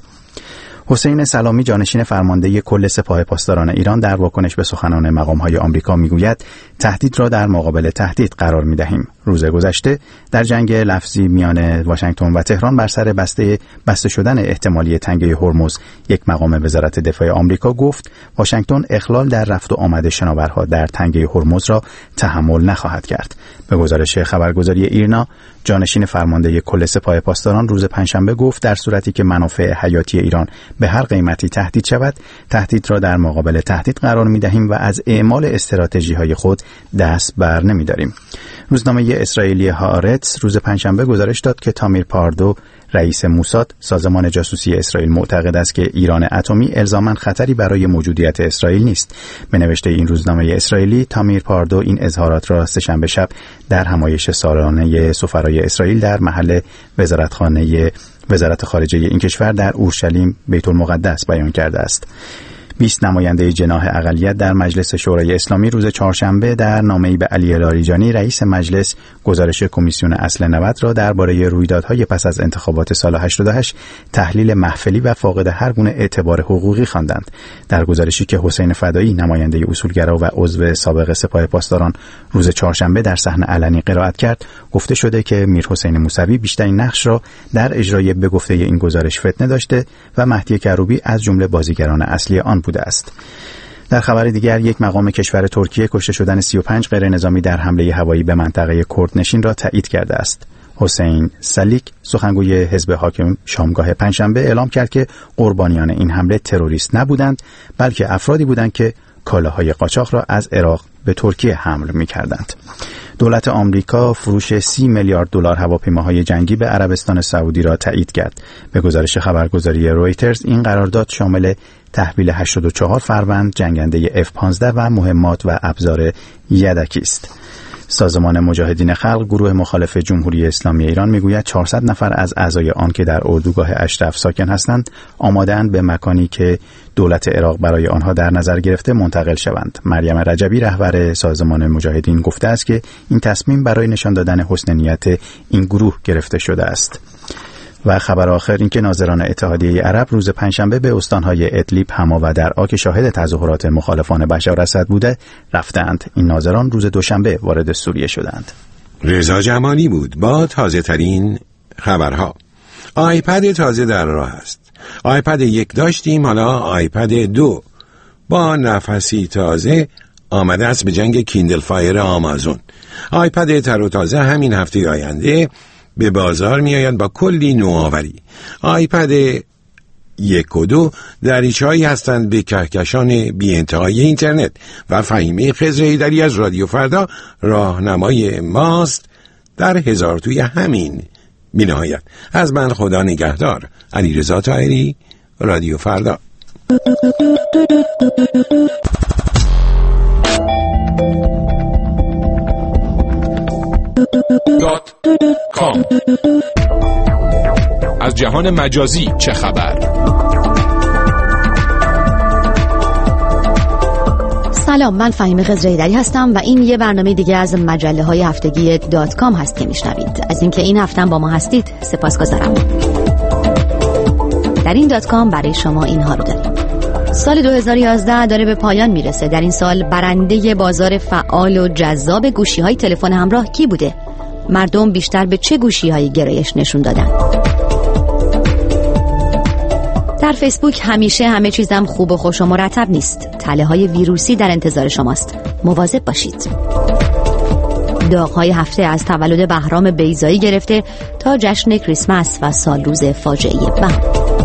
حسین سلامی جانشین فرمانده کل سپاه پاسداران ایران در واکنش به سخنان مقام‌های آمریکا میگوید تهدید را در مقابل تهدید قرار می‌دهیم. روز گذشته در جنگ لفظی میان واشنگتن و تهران بر سر بسته شدن احتمالی تنگه هرمز یک مقام وزارت دفاع آمریکا گفت واشنگتن اخلال در رفت و آمد شناورها در تنگه هرمز را تحمل نخواهد کرد. به گزارش خبرگزاری ایرنا جانشین فرمانده کل سپاه پاسداران روز پنجشنبه گفت در صورتی که منافع حیاتی ایران به هر قیمتی تهدید شود تهدید را در مقابل تهدید قرار می‌دهیم و از اعمال استراتژی‌های خود دست بر نمی‌داریم. روزنامه اسرائیلی هآرتس روز پنجشنبه گزارش داد که تامیر پاردو رئیس موساد سازمان جاسوسی اسرائیل معتقد است که ایران اتمی الزاماً خطری برای موجودیت اسرائیل نیست. به نوشته این روزنامه اسرائیلی تامیر پاردو این اظهارات را سه‌شنبه شب در همایش سالانه سفرای اسرائیل در محل وزارتخانه وزارت خارجه این کشور در اورشلیم بیت المقدس بیان کرده است. 20 نماینده جناح اقلیت در مجلس شورای اسلامی روز چهارشنبه در نامه‌ای به علی لاریجانی رئیس مجلس گزارش کمیسیون اصل 90 را درباره رویدادهای پس از انتخابات سال 88 تحلیل محفلی و فاقد هر گونه اعتبار حقوقی خواندند. در گزارشی که حسین فدایی نماینده اصولگرا و عضو سابق سپاه پاسداران روز چهارشنبه در صحنه علنی قرائت کرد، گفته شده که میرحسین موسوی بیشترین نقش را در اجرای به گفته این گزارش فتنه داشته و مهدی کروبی از جمله بازیگران اصلی آن بوده است. در خبر دیگر یک مقام کشور ترکیه کشته شدن 35 غیر نظامی در حمله هوایی به منطقه کردنشین را تایید کرده است. حسین سلیک سخنگوی حزب حاکم شامگاه پنجشنبه اعلام کرد که قربانیان این حمله تروریست نبودند بلکه افرادی بودند که کالاهای قاچاق را از عراق به ترکیه حمل می‌کردند. دولت آمریکا فروش 30 میلیارد دلار هواپیماهای جنگی به عربستان سعودی را تایید کرد. به گزارش خبرگزاری رویترز این قرارداد شامل تحویل 84 فروند جنگنده F-15 و مهمات و ابزار یدکی است. سازمان مجاهدین خلق گروه مخالف جمهوری اسلامی ایران میگوید 400 نفر از اعضای آن که در اردوگاه اشرف ساکن هستند آماده‌اند به مکانی که دولت عراق برای آنها در نظر گرفته منتقل شوند. مریم رجبی رهبر سازمان مجاهدین گفته است که این تصمیم برای نشان دادن حسن نیت این گروه گرفته شده است. و خبر آخر این که ناظران اتحادیه عرب روز پنجشنبه به استانهای ادلیب، حما و درعا که شاهد تظاهرات مخالفان بشار اسد بوده رفتند. این ناظران روز دوشنبه وارد سوریه شدند. رضا جمالی بود با تازه ترین خبرها. آیپد تازه در راه است. آیپد 1 داشتیم، حالا آیپد 2 با نفسی تازه آمده است به جنگ کیندل فایر آمازون. آیپد تر و تازه همین هفته آینده به بازار می آید با کلی نوآوری. آیپد 1 و 2 دریچه‌هایی هستند به کهکشان بی انتهای اینترنت و فهیمه خضر حیدری از رادیو فردا راهنمای ماست در هزار توی همین. بی‌نهایت از من خدا نگهدار. علیرضا طاهری، رادیو فردا. از جهان مجازی چه خبر؟ سلام، من فهیمه خضر حیدری هستم و این یه برنامه دیگه از مجله های هفتگی .com هست که میشنوید. از اینکه این هفته با ما هستید سپاسگزارم. در این .com برای شما اینها رو داریم. سال 2011 داره به پایان میرسه. در این سال برنده بازار فعال و جذاب گوشی‌های تلفن همراه کی بوده؟ مردم بیشتر به چه گوشی‌هایی گرایش نشون دادن؟ در فیسبوک همیشه همه چیزم خوب و خوش و مرتب نیست. تله‌های ویروسی در انتظار شماست. مواظب باشید. داغ‌های هفته از تولد بهرام بیضایی گرفته تا جشن کریسمس و سالروز فاجعه بم.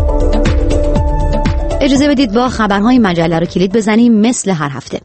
اجازه بدید با خبرهای مجله رو کلید بزنیم مثل هر هفته.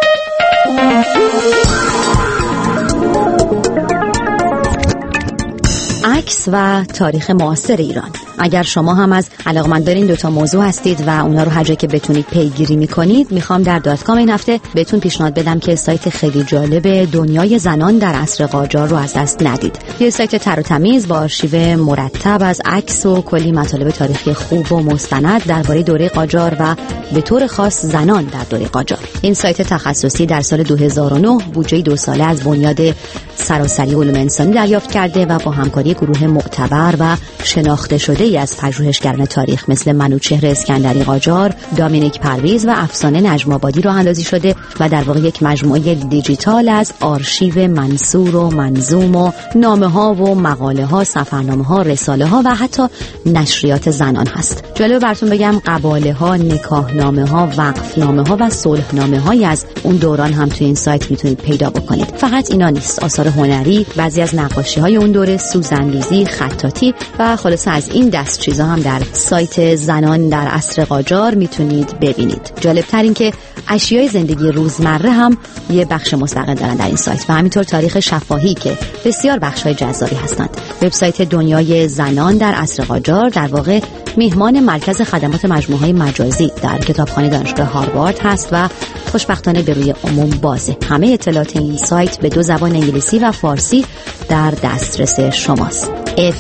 عکس و تاریخ معاصر ایران. اگر شما هم از علاقمندان این دوتا موضوع هستید و اونا رو هر جایی که بتونید پیگیری میکنید، میخوام در .com این هفته بهتون پیشنهاد بدم که سایت خیلی جالب دنیای زنان در عصر قاجار رو از دست ندید. یه سایت تر و تمیز با آرشیو مرتب از عکس و کلی مطالب تاریخی خوب و مستند درباره دوره قاجار و به طور خاص زنان در دوره قاجار. این سایت تخصصی در سال 2009 بودجه 2 ساله از بنیاد سراسری علوم انسانی دریافت کرده و با همکاری گروه معتبر و شناخته شده از پژوهشگران تاریخ مثل منوچهر اسکندری قاجار، دامینیک پرویز و افسانه نجم آبادی راه اندازی شده و در واقع یک مجموعه دیجیتال از آرشیو منثور و منظوم و نامه‌ها و مقاله‌ها، سفرنامه‌ها، رساله‌ها و حتی نشریات زنان هست. جالب براتون بگم قباله‌ها، نکاحنامه‌ها، وقفنامه‌ها و صلحنامه‌هایی از اون دوران هم توی این سایت میتونید پیدا بکنید. فقط اینا نیست، آثار هنری، بعضی از نقاشی‌های اون دوره، سوزن‌ریزی، خطاطی و خلاصه از این دست چیزا هم در سایت زنان در عصر قاجار میتونید ببینید. جالبتر این که اشیای زندگی روزمره هم یه بخش مستقل دارن در این سایت و همینطور تاریخ شفاهی که بسیار بخش‌های جذابی هستند. وبسایت دنیای زنان در عصر قاجار در واقع میهمان مرکز خدمات مجموعه‌های مجازی در کتابخانه دانشگاه هاروارد هست و خوشبختانه به روی عموم بازه. همه اطلاعات این سایت به 2 زبان انگلیسی و فارسی در دسترس شماست.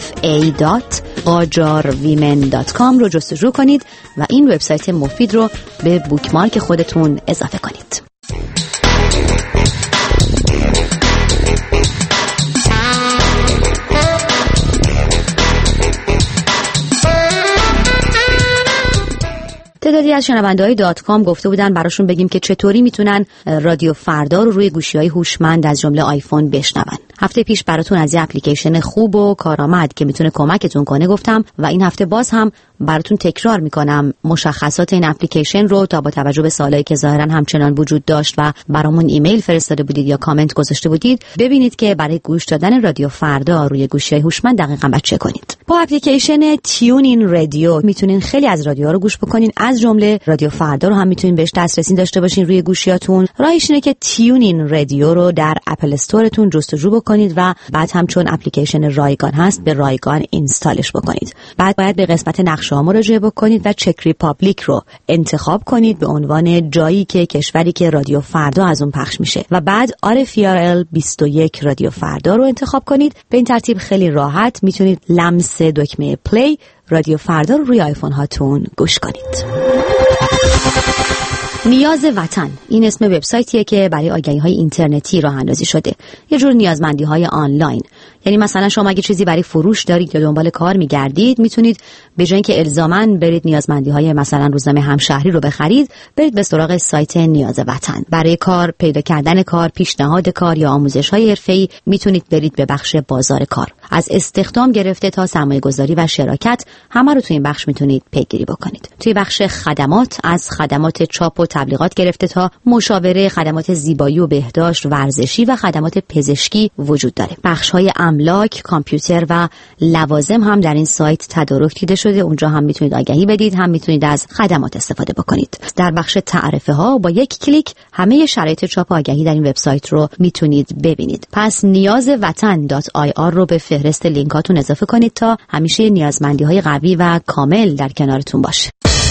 fa.qajarwomen.com رو جستجو کنید و این وبسایت مفید رو به بوکمارک خودتون اضافه کنید. تعدادی از شنونده‌های .com گفته بودن براشون بگیم که چطوری میتونن رادیو فردا رو روی گوشی‌های هوشمند از جمله آیفون بشنون. هفته پیش براتون از یه اپلیکیشن خوب و کارآمد که میتونه کمکتون کنه گفتم و این هفته باز هم براتون تکرار میکنم مشخصات این اپلیکیشن رو تا با توجه به سوالایی که ظاهرا همچنان وجود داشت و برامون ایمیل فرستاده بودید یا کامنت گذاشته بودید ببینید که برای گوش دادن رادیو فردا روی گوشی‌های هوشمند دقیقاً بعد چه کنید. با اپلیکیشن تیونین رادیو میتونین خیلی از رادیوها رو گوش بکنین، از جمله رادیو فردا رو هم میتونین بهش دسترسی داشته باشین روی گوشیاتون. راهش اینه که تیونین رادیو رو در اپل استورتون جستجو بکنید و بعد هم چون اپلیکیشن رایگان هست به رایگان اینستالش بکنید. بعد باید به قسمت نقشه‌ها مراجعه بکنید و چک ریپابلیک رو انتخاب کنید به عنوان جایی که کشوری که رادیو فردا از اون پخش میشه و بعد RFRL 21 رادیو فردا رو انتخاب کنید. به این ترتیب خیلی راحت میتونید لمس دکمه پلی رادیو فردا رو روی آیفون هاتون گوش کنید. نیاز وطن این اسم وبسایتیه که برای آگهی‌های اینترنتی راه اندازی شده. یه جور نیازمندی‌های آنلاین. یعنی مثلا شما اگه چیزی برای فروش دارید یا دنبال کار می‌گردید میتونید به جای اینکه الزاماً برید نیازمندی‌های مثلا روزنامه همشهری رو بخرید، برید به سراغ سایت نیاز وطن. برای کار، پیدا کردن کار، پیشنهاد کار یا آموزش‌های حرفه‌ای میتونید برید به بخش بازار کار. از استخدام گرفته تا سرمایه‌گذاری و شراکت همه رو توی این بخش میتونید پیگیری بکنید. توی بخش خدمات، از خدمات چاپ و تبلیغات گرفته تا مشاوره، خدمات زیبایی و بهداشت، ورزشی و خدمات پزشکی وجود داره. بخش‌های املاک، کامپیوتر و لوازم هم در این سایت تدارک دیده شده. اونجا هم میتونید آگهی بدید، هم میتونید از خدمات استفاده بکنید. در بخش تعرفه ها با یک کلیک همه شرایط چاپ آگهی در این وبسایت رو میتونید ببینید. پس نیازوطن.ir رو به فهرست لینکاتون اضافه کنید تا همیشه نیازمندی‌های قوی و کامل در کنارتون باشه.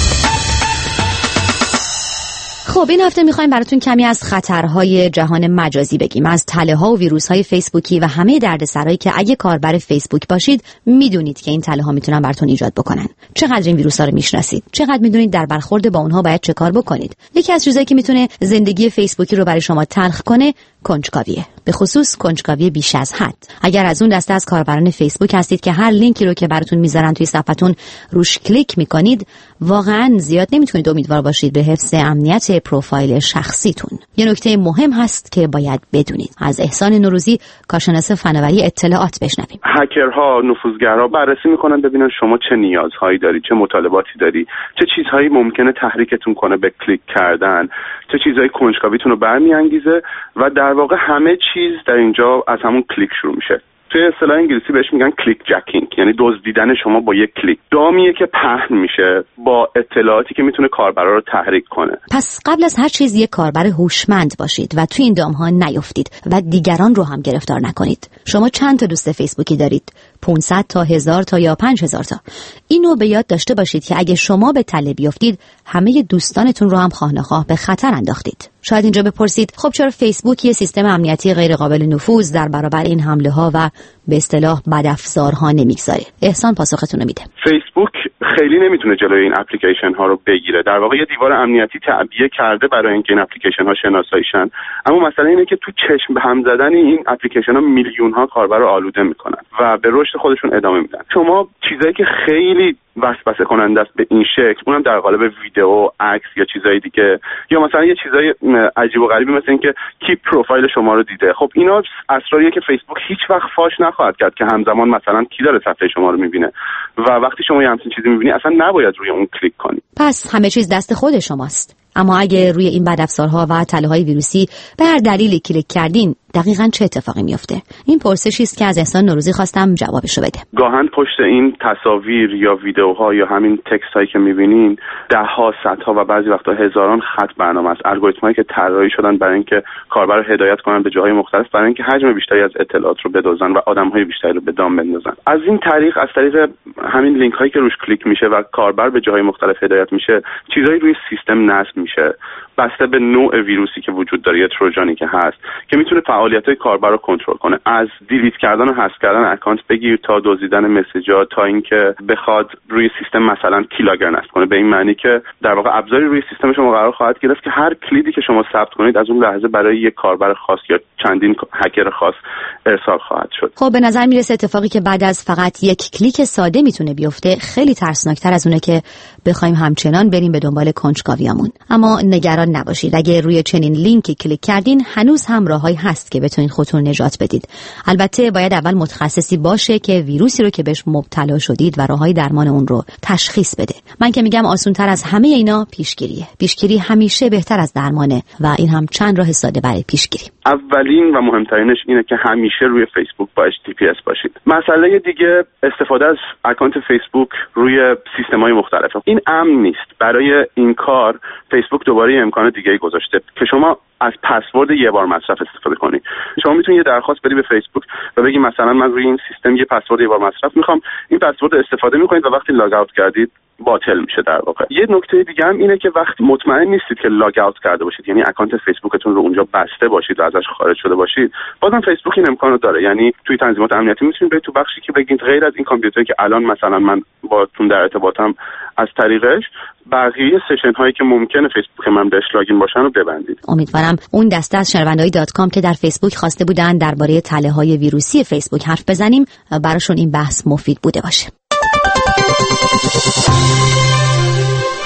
خب این هفته میخوایم براتون کمی از خطرهای جهان مجازی بگیم، از تله‌ها و ویروس‌های فیسبوکی و همه دردسرایی که اگه کاربر فیسبوک باشید میدونید که این تله‌ها میتونن براتون ایجاد بکنن. چقدر این ویروس‌ها رو میشناسید؟ چقدر میدونید در برخورد با اونها باید چه کار بکنید؟ یکی از چیزایی که میتونه زندگی فیسبوکی رو برای شما تلخ کنه کنجکاویه، به خصوص کنجکاوی بیش از حد. اگر از اون دسته از کاربران فیسبوک هستید که هر لینکی رو که براتون میذارن توی صفحتون روش کلیک میکنید، واقعا زیاد نمیتونید امیدوار باشید به حفظ امنیت پروفایل شخصیتون. یه نکته مهم هست که باید بدونید. از احسان نوروزی، کارشناس فناوری اطلاعات، بشنویم. هکرها، نفوذگرا بررسی میکنن ببینن شما چه نیازهایی داری، چه مطالباتی داری، چه چیزهایی ممکنه تحریکتون کنه به کلیک کردن، چه چیزهایی کنجکاویتون رو برمیانگیزه و در واقع همه چیز در اینجا از همون کلیک شروع میشه. توی اصطلاح انگلیسی بهش میگن کلیک جکینگ، یعنی دزدیدن شما با یک کلیک. دامیه که پهن میشه با اطلاعاتی که میتونه کاربرا رو تحریک کنه. پس قبل از هر چیز یک کاربر هوشمند باشید و توی این دام‌ها نیفتید و دیگران رو هم گرفتار نکنید. شما چند تا دوست فیسبوکی دارید؟ 500 تا 1000 تا یا 5000 تا. اینو به یاد داشته باشید که اگه شما به تله بیافتید، همه دوستانتون رو هم خواه‌نخواه به خطر انداختید. شاید اینجا بپرسید خب چرا فیسبوک یه سیستم امنیتی غیر قابل نفوذ در برابر این حمله ها و به اصطلاح بدافزارها نمیگذاره؟ احسان پاسختون رو میده. فیسبوک خیلی نمیتونه جلوی این اپلیکیشن ها رو بگیره. در واقع یه دیوار امنیتی تعبیه کرده برای اینکه این اپلیکیشن ها شناسایی شن. اما مسئله اینه که تو چشم به هم زدن این اپلیکیشن ها میلیون ها کاربر رو آلوده میکنن و به رشد خودشون ادامه میدن. شما چیزایی که خیلی وسوسه کننده است به این شکل، اونم در قالب ویدیو، عکس یا چیزای دیگه، یا مثلا یه چیزای عجیب و غریبی مثل اینکه کی پروفایل شما رو دیده. خب اینا اسراریه که فیسبوک هیچ وقت فاش نخواهد کرد که همزمان مثلا کی داره صفحه شما رو میبینه و وقتی شما یه همچین چیزی میبینی اصلا نباید روی اون کلیک کنی. پس همه چیز دست خود شماست. اما اگه روی این بدافزارها و تله‌های ویروسی به هر دلیلی کلیک کردین، دقیقاً چه اتفاقی میفته؟ این پرسشی است که از احسان نوروزی خواستم جوابشو بده. گاهن پشت این تصاویر یا ویدیوها یا همین تکست هایی که میبینین ده‌ها، صدها و بعضی وقتا هزاران خط برنامه است، الگوریتمایی که طراحی شدن برای اینکه کاربر رو هدایت کنن به جاهای مختلف، برای اینکه حجم بیشتری از اطلاعات رو بدزدن و آدم‌های بیشتری رو به دام بندازن. از این طریق، از طریق همین لینک هایی که روش کلیک میشه و کاربر به جاهای مختلف هدایت میشه، چیزایی روی سیستم نصب میشه بسته به نوع ویروسی که وجود داره یا تروجانی که هست که میتونه فعالیت‌های کاربر رو کنترل کنه، از دیلیت کردن و حذف کردن اکانت بگیر تا دزدیدن مسیج‌ها، تا اینکه بخواد روی سیستم مثلا کیلاگر نصب کنه، به این معنی که در واقع ابزاری روی سیستم شما قرار خواهد گرفت که هر کلیدی که شما ثبت کنید از اون لحظه برای یک کاربر خاص یا چندین هکر خاص ارسال خواهد شد. خب به نظر میرسه اتفاقی که بعد از فقط یک کلیک ساده میتونه بیفته خیلی ترسناکتر از اونه که بخوایم همچنان بریم به دنبال کنجکاویامون. اما نگران نباشید، اگه روی چنین لینکی کلیک کردین هنوز هم راههایی هست که بتونید خودتون نجات بدید. البته باید اول متخصصی باشه که ویروسی رو که بهش مبتلا شدید و راههای درمان اون رو تشخیص بده. من که میگم آسان‌تر از همه اینا پیشگیریه. پیشگیری همیشه بهتر از درمانه و این هم چند راه ساده برای پیشگیری. اولین و مهمترینش اینه که همیشه روی فیسبوک با HTTPS باشید. مسئله دیگه استفاده از اکانت فیسبوک روی سیستم‌های مختلفه. این امن نیست. برای این کار فیسبوک دوباره امکان دیگه‌ای گذاشته که شما از پسورد یه بار مصرف استفاده کنید. شما میتونید یه درخواست بدی به فیسبوک و بگی مثلا من روی این سیستم یه پسورد یه بار مصرف میخوام، این پسورد استفاده میکنید و وقتی لاگ اوت کردید باطل میشه در واقع. یه نکته دیگه هم اینه که وقتی مطمئن نیستید که لاگ اوت کرده باشید، یعنی اکانت فیسبوکتون رو اونجا بسته باشید و ازش خارج شده باشید، بازم فیسبوک این امکانو داره. یعنی توی تنظیمات امنیتی میتونید برید تو بخشی که بگید غیر از این کامپیوتری که الان مثلا من باهاتون در ارتباطم از طریقش، بقیه سشن هایی که ممکنه فیسبوک من بهش لاگین باشن رو ببندید. امیدوارم اون دسته از شنونده‌های .com که در فیسبوک خواسته بودن درباره تله‌های ویروسی فیسبوک حرف بزنیم براشون این بحث مفید بوده باشه.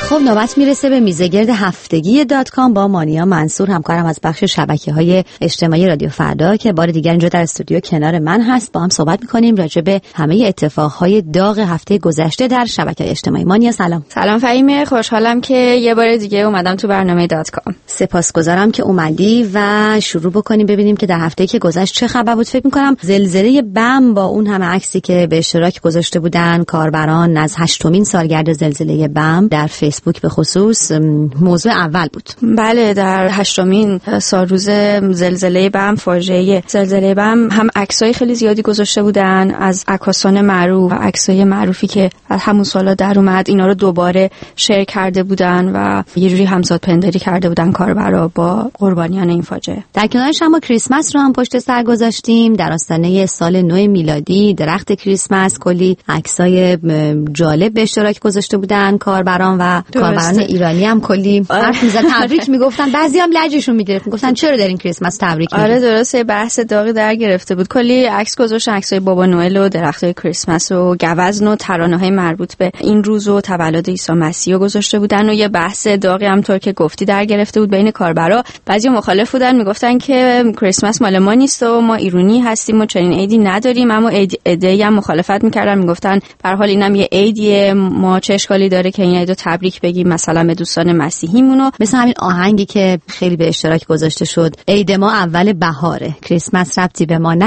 خب نوبت میرسه به میزگرد هفتگی .com با مانیا منصور، همکارم از بخش شبکه‌های اجتماعی رادیو فردا که بار دیگر اینجا در استودیو کنار من هست. با هم صحبت می‌کنیم راجع به همه اتفاقهای داغ هفته گذشته در شبکه‌های اجتماعی. مانیا سلام. سلام فهیمه، خوشحالم که یه بار دیگه اومدم تو برنامه .com. سپاسگزارم که اومدی و شروع بکنیم ببینیم که در هفته‌ای که گذشت چه خبر بود. فکر می‌کنم زلزله بم با اون همه عکسی که به اشتراک گذاشته بودن کاربران از 8مین سالگرد زلزله بم در فیسبوک به خصوص موضوع اول بود. بله، در 8مین سالروز زلزله بم، فاجعه زلزله بم، هم عکسای خیلی زیادی گذاشته بودن از عکاسان معروف و عکسای معروفی که از همون سالا در اومد، اینا رو دوباره شیر کرده بودن و یه جوری همزاد پنداری کرده بودن کاربرا با قربانیان این فاجعه. در کنارش ما کریسمس رو هم پشت سر گذاشتیم. در آستانه سال نو میلادی درخت کریسمس، کلی عکسای جالب به اشتراک گذاشته بودن کاربران و کاربران ایرانی هم کلی حرف می‌زدن، تبریک میگفتن، بعضیام لجشون میگرفت، میگفتن چرا در این کریسمس تبریک میگید. آره درسته، بحث داغی در گرفته بود. کلی عکس گذاشتن، عکسای بابا نوئل و درختای کریسمس و گوزن و ترانه‌های مربوط به این روز و تولد عیسی مسیح گذاشته بودن و یه بحث داغی هم طور که گفتی در گرفته بود بین کاربرا. بعضیا مخالف بودن، میگفتن که کریسمس مال ما نیست و ما ایرانی هستیم و چنین عیدی نداریم، اما ایده هم مخالفت می‌کردن، میگفتن به هر حال اینم یه عیدیه، ما چه اشکالی داره که این عیدو تبریک بگیم مثلا به دوستان مسیحیمونو. مثل همین آهنگی که خیلی به اشتراک گذاشته شد، عید ما اول بهاره، کریسمس ربطی به ما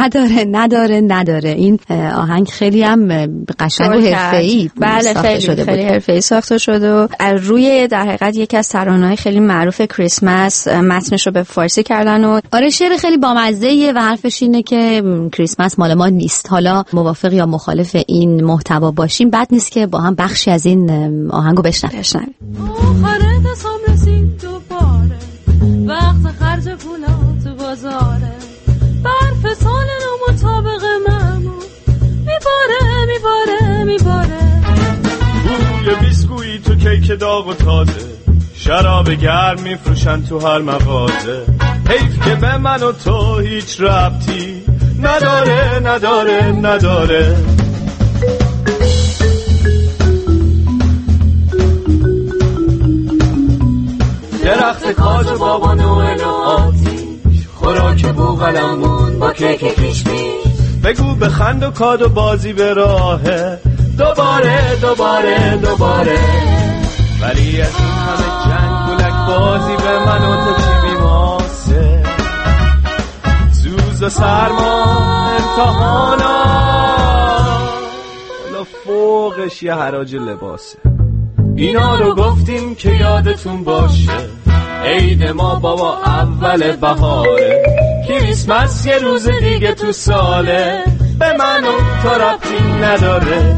نداره. این آهنگ خیلی هم قشنگ و حرفه‌ای ساخته شده بود. خیلی حرفه‌ای ساخته شد و از روی در حقیقت یکی از ترانه‌های خیلی معروف کریسمس متنش رو به فارسی کردن و آره شعر خیلی بامزه‌ایه و حرفش اینه که کریسمس مال ما نیست. حالا موافق یا مخالف این محتوا باشیم بد نیست که با هم بخشی از این آهنگو بشنویم. آخر دسامبر رسید دوباره، وقت خرج پولا تو بازاره، برف سال نو مطابق معمول میباره بوی بیسکویی تو کیک داغ و تازه، شراب گرم میفروشن تو هر مغازه، حیف که به من و تو هیچ ربطی نداره. درخت کاج و بابا نوئل و آتیش، خوراک بوغلمون با کیک کیشمیش، بگو بخند و کاد و بازی به راهه، دوباره ولی از این همه جنگ بولک بازی به من و تو چی بیماسه، سوز و سرما امتحانا، حالا فوقش یه حراج لباسه. اینا رو گفتیم که یادتون باشه، عید ما بابا اول بهاره، کریسمس یه روز دیگه تو ساله، به من و تو ربطی نداره.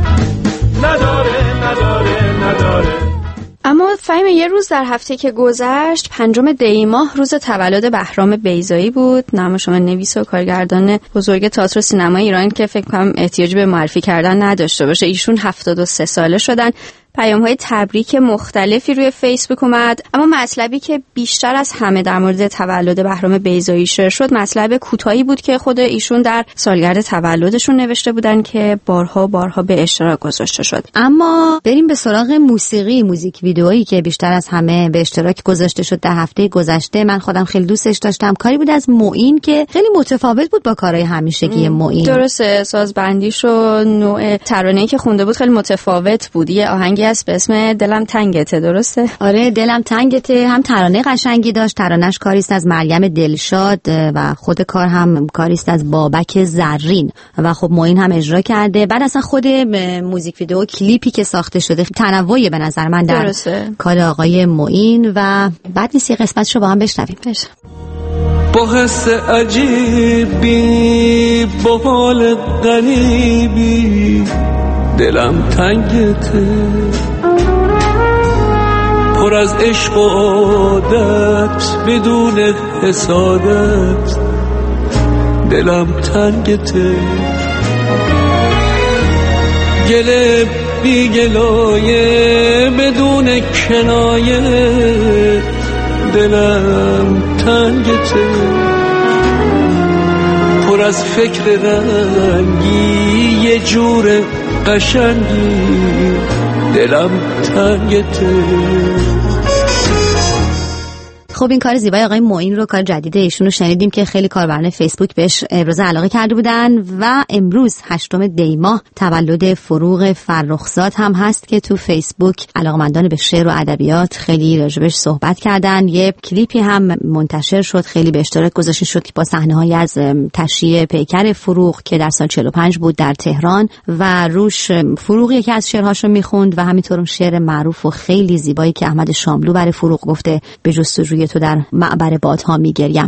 اما فهیم یه روز در هفته که گذشت 5 دی ماه روز تولد بهرام بیضایی بود، نمایشنامه نویس و کارگردان بزرگ تئاتر و سینمای ایران که فکر کنم احتیاج به معرفی کردن نداشته باشه. ایشون 73 ساله شدن. پیام‌های تبریک مختلفی روی فیسبوک اومد، اما مطلبی که بیشتر از همه در مورد تولد بهرام بیضایی شیر شد مطلب کوتاهی بود که خود ایشون در سالگرد تولدشون نوشته بودن که بارها به اشتراک گذاشته شد. اما بریم به سراغ موزیک ویدئویی که بیشتر از همه به اشتراک گذاشته شد در هفته گذشته. من خودم خیلی دوستش داشتم. کاری بود از معین که خیلی متفاوت بود با کارهای همیشگی معین. درسته، سازبندیش و نوع ترانه‌ای که خونده بود خیلی متفاوت بود. یه آهنگی هست به اسم دلم تنگته، درسته؟ آره دلم تنگته، هم ترانه قشنگی داشت، ترانه‌اش کاریست از مریم دلشاد و خود کار هم کاریست از بابک زرین و خب معین هم اجرا کرده. بعد اصلا خود موزیک ویدئو کلیپی که ساخته شده تنوعی به نظر من در کار آقای معین و بعد نیست یه قسمتشو با هم بشنویم. با حس عجیبی با حال غریبی دلم تنگته، پر از عشق و عادت بدون حسادت دلم تنگته، گله بی گلایه بدون کنایه دلم تنگته، پر از فکر رنگی یه جور قشنگی دلم تنگته. خب این کار زیبای آقای معین رو، کار جدید ایشون رو شنیدیم که خیلی کاربران فیسبوک بهش ابراز علاقه کرده بودن و امروز 8 دی ماه تولد فروغ فرخزاد هم هست که تو فیسبوک علاقمندان به شعر و ادبیات خیلی راجبش صحبت کردن. یه کلیپی هم منتشر شد، خیلی به اشتراک گذاشته شد با صحنه‌هایی از تشییع پیکر فروغ که در سال 45 بود در تهران و روش فروغ یکی از شعرهاشو میخوند و همینطور اون شعر معروف و خیلی زیبایی که احمد شاملو برای فروغ گفته به جستجوی تو در معبر بادها میگریم.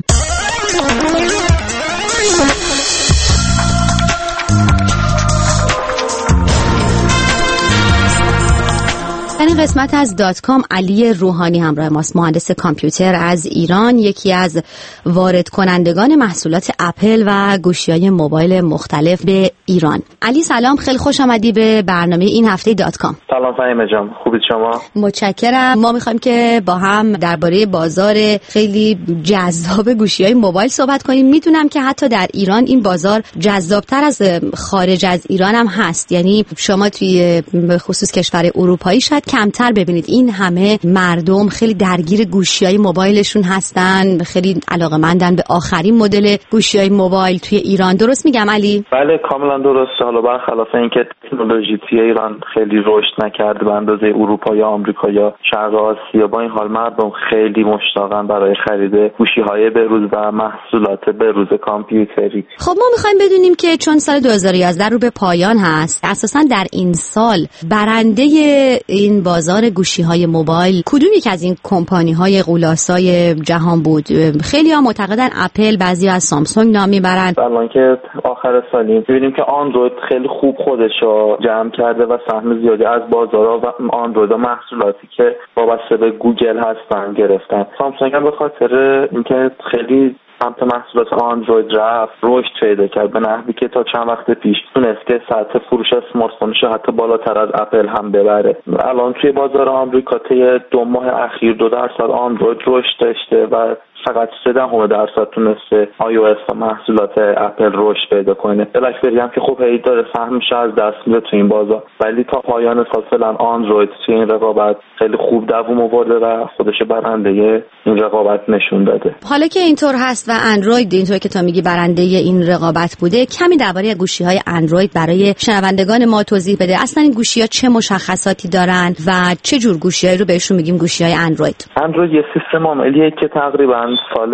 در این قسمت از .com علی روحانی همراه ماست، مهندس کامپیوتر از ایران، یکی از وارد کنندگان محصولات اپل و گوشی‌های موبایل مختلف به ایران. علی سلام، خیلی خوش آمدی به برنامه این هفته .com. سلام فهیمه جان، خوبید شما؟ متشکرم. ما می‌خوایم که با هم درباره بازار خیلی جذاب گوشی‌های موبایل صحبت کنیم. میدونم که حتی در ایران این بازار جذاب‌تر از خارج از ایران هم هست، یعنی شما توی به خصوص کشور اروپایی شاید کمتر ببینید این همه مردم خیلی درگیر گوشی‌های موبایلشون هستن، خیلی علاقه‌مندن به آخرین مدل گوشی‌های موبایل توی ایران. درست میگم علی؟ بله کاملا درست. حالا برخلاف اینکه تکنولوژی توی ایران خیلی رشد نکرده به اندازه اروپا یا آمریکا یا شرق آسیا، با این حال مردم خیلی مشتاقن برای خرید گوشی‌های به‌روز و محصولات به‌روز کامپیوتری. خب ما می‌خوایم بدونیم که چون سال 2011 رو به پایان هست، اساساً در این سال برنده این بازار گوشی‌های موبایل کدوم یک از این کمپانی‌های غولاسای جهان بود؟ خیلی‌ها معتقدن اپل، بعضی از سامسونگ نام میبرن. الان که آخر سالیم می‌بینیم که اندروید خیلی خوب خودشو جمع کرده و سهم زیادی از بازارها و اندروید و محصولاتی که وابسته به گوگل هستن گرفتن. سامسونگ هم به خاطر اینکه خیلی سمت محصولات اندروید رفت رشد پیدا کرد به نحوی که تا چند وقت پیش تونست که سطح فروش اسمارت فونش حتی بالاتر از اپل هم ببره. الان توی بازار آمریکا طی 2 ماه اخیر 2% اندروید رشد داشته و فقط 0.3% تونسته iOS و محصولات اپل رشد پیدا کنه. بلکبری هم که خب هی داره سهمش از دست میده تو این بازار، ولی تا پایان سال فعلا اندروید توی این رقابت خیلی خوب دووم آورده و خودش برنده این رقابت نشون داده. حالا که اینطور هست و اندروید اینطور که تا میگی برنده این رقابت بوده، کمی درباره گوشی‌های اندروید برای شنوندگان ما توضیح بده. اصلا این گوشی‌ها چه مشخصاتی دارن و چه جور گوشی‌هایی رو بهشون میگیم گوشی‌های اندروید؟ اندروید یه سیستم عاملیه که تقریباً سال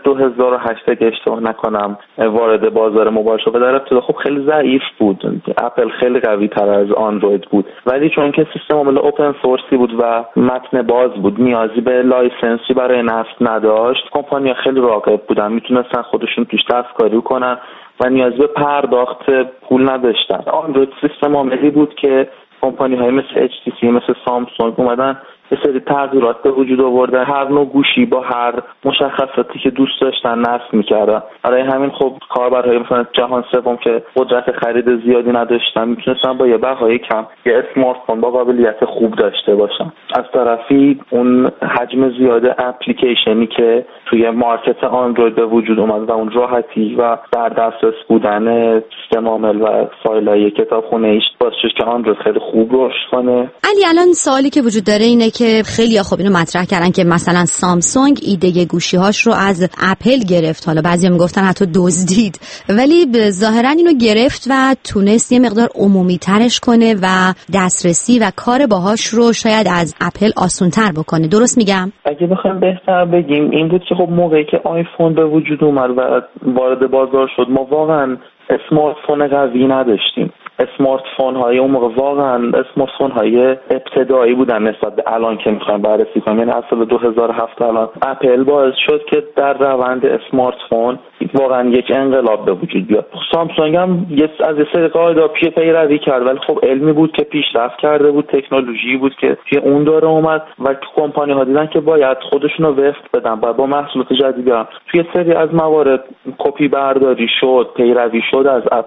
2008 اگه اشتباه نکنم وارد بازار موبایل شد. در ابتدا خب خیلی ضعیف بود، اپل خیلی قوی تر از اندروید بود، ولی چون که سیستم عامل اوپن سورسی بود و متن باز بود، نیازی به لایسنسی برای نصب نداشت، کمپانی‌ها خیلی راغب بودن، میتونستن خودشون توش دستکاری کنن و نیازی به پرداخت پول نداشتن. اندروید سیستم عاملی بود که کمپانی‌های مثل HTC مثل سامسونگ اومدن یه سری تغییرات به وجود آورده، هر نوع گوشی با هر مشخصاتی که دوست داشتن نصب می‌کردن. برای همین خب کاربرهای مثلا جهان سوم که قدرت خرید زیادی نداشتن میتونستن با یه بهای کم یه اسمارت فون با قابلیت خوب داشته باشن. از طرفی اون حجم زیاد اپلیکیشنی که توی مارکت اندروید به وجود اومد و اون راحتی و در دسترس بودن سیستم عامل و فایل‌های کتابخونه‌ایش باعث شد که اندروید خیلی خوب رشد کنه. علی الان سوالی که وجود داره اینه که خیلی‌ها خب اینو مطرح کردن که مثلا سامسونگ ایده گوشی‌هاش رو از اپل گرفت، حالا بعضی‌ها میگفتن حتی دزدید، ولی ظاهراً اینو گرفت و تونست یه مقدار عمومی ترش کنه و دسترسی و کار باهاش رو شاید از اپل آسان‌تر بکنه. درست میگم؟ اگه بخوایم بهتر بگیم این بود که خب موقعی که آیفون به وجود اومد و وارد بازار شد ما واقعاً اسمارت فون قوی نداشتیم. اسمارت فون های اون موقع واقعا اسمارت فون های ابتدایی بودن نسبت به الان که میخوایم بررسی کنیم، یعنی از سال 2007 الان اپل باعث شد که در روند اسمارت فون واقعا یک انقلاب به وجود بیاد. سامسونگ هم از یه سری قاعده پیروی کرد، ولی خب علمی بود که پیشرفت کرده بود، تکنولوژی بود که توی اون دوره اومد و کمپانی ها دیدن که باید خودشون رو وفق بدن و با محصولات جدید بیان. توی سری از موارد کپی برداری شد، پیروی شد از اپل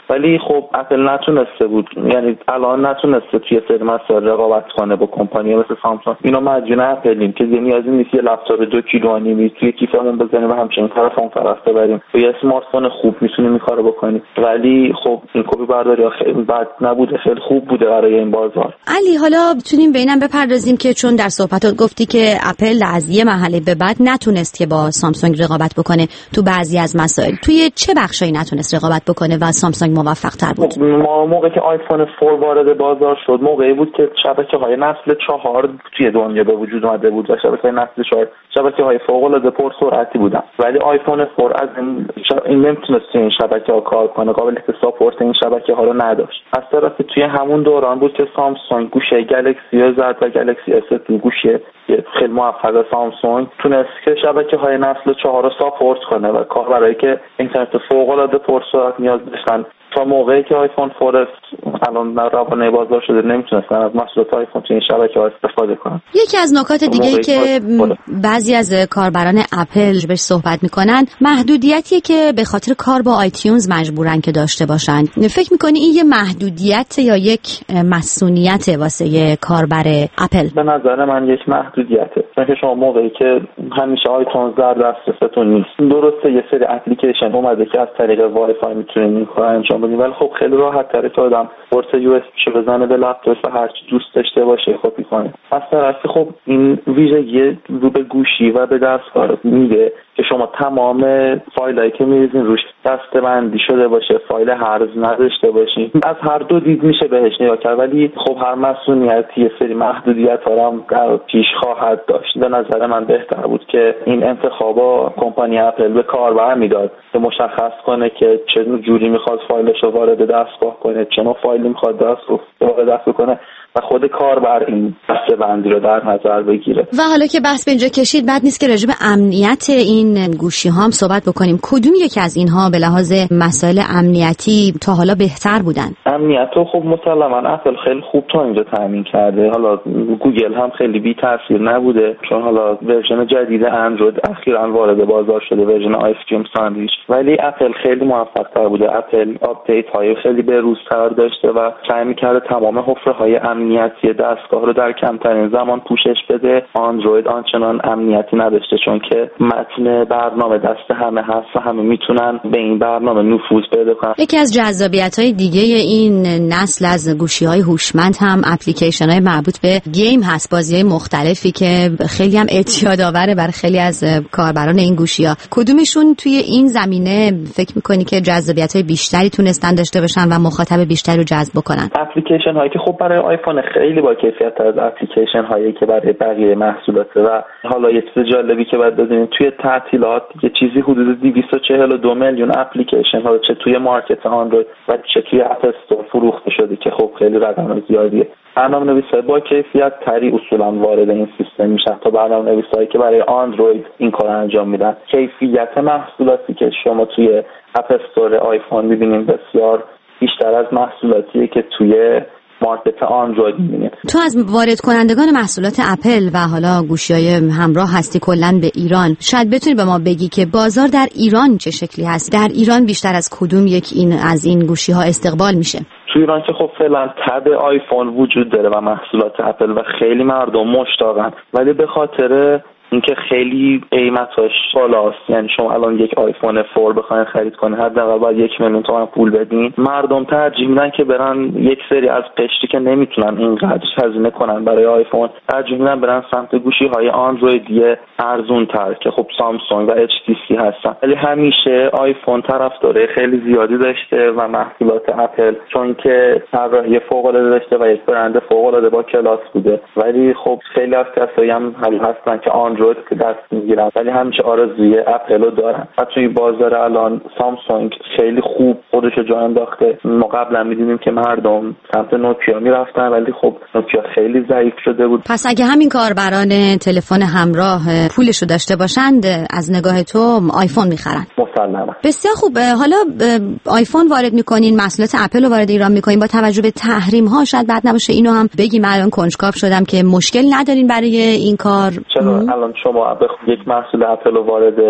ولی خب اپل نتونسته بود، یعنی الان نتونسته توی سری مسائل رقابت کنه با کمپانی مثل سامسونگ. اینا مدیون اپلیم که نیازی نیست یه لپتاپ 2.5 کیلو توی کیفمون بزنیم و همچنین طرف اون طرف ببریم. با یه اسمارت فون خوب میتونیم این کارو بکنیم. ولی خب این کپی برداری خیلی بد نبوده، خیلی خوب بوده برای این بازار. علی، حالا بتونیم به اینم بپردازیم که چون در صحبتات گفتی که اپل از یه مرحله به بعد نتونست که با سامسونگ رقابت بکنه تو بعضی از مسائل، توی چه بخشایی نتونست رقابت بکنه و سامسونگ موفق‌تر بود؟ ما موقعی که آیفون 4 وارد بازار شد موقعی بود که شبکه‌های نسل 4 توی دنیا به وجود اومده بود و شبکه‌های نسل 4 شبکه‌های فوق‌العاده پرسرعتی بودن، ولی آیفون 4 از این نمیتونست این شبکه‌ها کار کنه، قابلیت ساپورت این شبکه‌ها رو نداشت. از طرفی توی همون دوران بود که سامسونگ گوشه گلکسی زد و گلکسی S2 گوشی خیلی موفق سامسونگ تونست که شبکه‌های نسل 4 رو ساپورت کنه و کار برای که اینترنت فوق‌العاده پرسرعت نیاز داشتن. تا موقعی که آیفون 4 الان روانه بازار شده نمیتونستن از محصولات آیفون توی این شبکه‌ها استفاده کنن. یکی از نکات دیگه‌ای که بعضی از کاربران اپل بهش صحبت میکنن محدودیتیه که به خاطر کار با آیتیونز مجبورن که داشته باشن. فکر میکنی این یه محدودیت یا یک مسئولیت واسه کاربر اپل؟ به نظر من یک محدودیته، چون که شما موقعی که همیشه آیتیونز در دسترستون نیست، درسته یه سری اپلیکیشن اومده که از طریق وای فای میتونین این کارو انجام بدین، ولی خب خیلی راحت تره که آدم پورت یو اس بی شو بزنه به لپتاپ و هر چی دوست داشته باشه کپی کنه. از طرفی خب این ویژگی رو به گوشی و به دستگاه میده که شما تمام فایلایی که میریزین روش دسته‌بندی شده باشه، فایل هرز نداشته باشین. از هر دو دید میشه بهش نگاه کرد، ولی خب هر مسئولیتی یه سری محدودیت‌ها هم در پیش خواهد داشت. به نظر من بهتر بود که این انتخابا کمپانی اپل به کاربر میداد که مشخص کنه که چه جوری میخواد فایلش رو وارد دستگاه کنه، چه نوع فایلی میخواد دستگاه کنه و خود کاربر این دسته‌بندی رو در نظر بگیره. و حالا که بحث به اینجا کشید، بد نیست که راجع به امنیت این گوشی ها هم صحبت بکنیم. کدوم یکی از اینها به لحاظ مسائل امنیتی تا حالا بهتر بودن؟ امنیت رو خب مسلما اپل خیلی خوب تا اینجا تامین کرده. حالا گوگل هم خیلی بی تاثیر نبوده، چون حالا ورژن جدید اندروید اخیراً وارد بازار شده، ورژن آیس کریم ساندویچ، ولی اپل خیلی موفق تر بوده. اپل آپدیت های خیلی بروزتر داشته و سعی می‌کرده تمام حفره‌های امنیتی دستگاه رو در کمترین زمان پوشش بده. اندروید آنچنان امنیتی نداشته، چون که متن برنامه دست همه هست و همه میتونن به این برنامه نفوذ پیدا کنن. یکی از جذابیت‌های دیگه این نسل از گوشی‌های هوشمند هم اپلیکیشن‌های مربوط به گیم هست، بازی‌های مختلفی که خیلی هم اعتیادآوره برای خیلی از کاربران این گوشی‌ها. کدومشون توی این زمینه فکر می‌کنی که جذابیت‌های بیشتری تونستن داشته باشن و مخاطب بیشتری رو جذب بکنن؟ اپلیکیشن‌هایی که خب برای آیفون خیلی با کیفیت از اپلیکیشن هایی که برای بقیه محصولاته. و حالا یه چیز جالبی که باید بدونید، توی تعطیلات یه چیزی حدود 242 میلیون اپلیکیشن ها چه توی مارکت اندروید و چه توی اپ استور فروخته شده که خب خیلی رقم زیادیه. برنامه‌نویس‌های با کیفیت تری اصولا وارد این سیستم میشن تا برنامه‌نویسایی که برای اندروید این کار انجام میدن. کیفیت محصولاتی که شما توی اپ استور آیفون می‌بینید بسیار بیشتر از محصولاتیه که توی مارکت اندروید می‌بینید. تو از وارد کنندگان محصولات اپل و حالا گوشی‌های همراه هستی کلاً به ایران، شاید بتونی به ما بگی که بازار در ایران چه شکلی هست؟ در ایران بیشتر از کدوم یک از این گوشی‌ها استقبال میشه؟ تو ایران که خب فعلا تب آیفون وجود داره و محصولات اپل و خیلی مردم مشتاقن، ولی به خاطر اینکه خیلی قیمتاش بالاست، یعنی شما الان یک آیفون 4 بخواید خرید کنید حداقل باید 1 میلیون تومان پول بدین. مردم ترجیح میدن که برن یک سری از قشری که نمیتونن اینقدر هزینه کنن برای آیفون، ترجیح میدن برن سمت گوشی‌های اندرویدی ارزان‌تر که خب سامسونگ و HTC هستن. ولی همیشه آیفون طرفدار خیلی زیادی داشته و محصولات اپل، چون که طراحی فوق‌العاده داشته و یک برند فوق‌العاده با کلاس بوده. ولی خب خیلی از کسایی هم هستن که اندروید که دست میگیرن ولی همیشه آرزوی اپل رو دارن. توی بازار الان سامسونگ خیلی خوب خودش رو جا انداخته. ما قبلا می‌دیدیم که مردم سمت نوکیا میرفتن ولی خب نوکیا خیلی ضعیف شده بود. پس اگه همین کاربران تلفن همراه پولش رو داشته باشند، از نگاه تو آیفون میخرن؟ مسلماً. بسیار خوب. حالا آیفون وارد میکنین، محصولات اپل رو وارد ایران میکنین، با توجه به تحریم ها شاید بد نباشه اینو هم بگیم. الان کنجکاو شدم که مشکل ندارین برای این کار؟ چرا الان شما یک محصول اپل رو وارد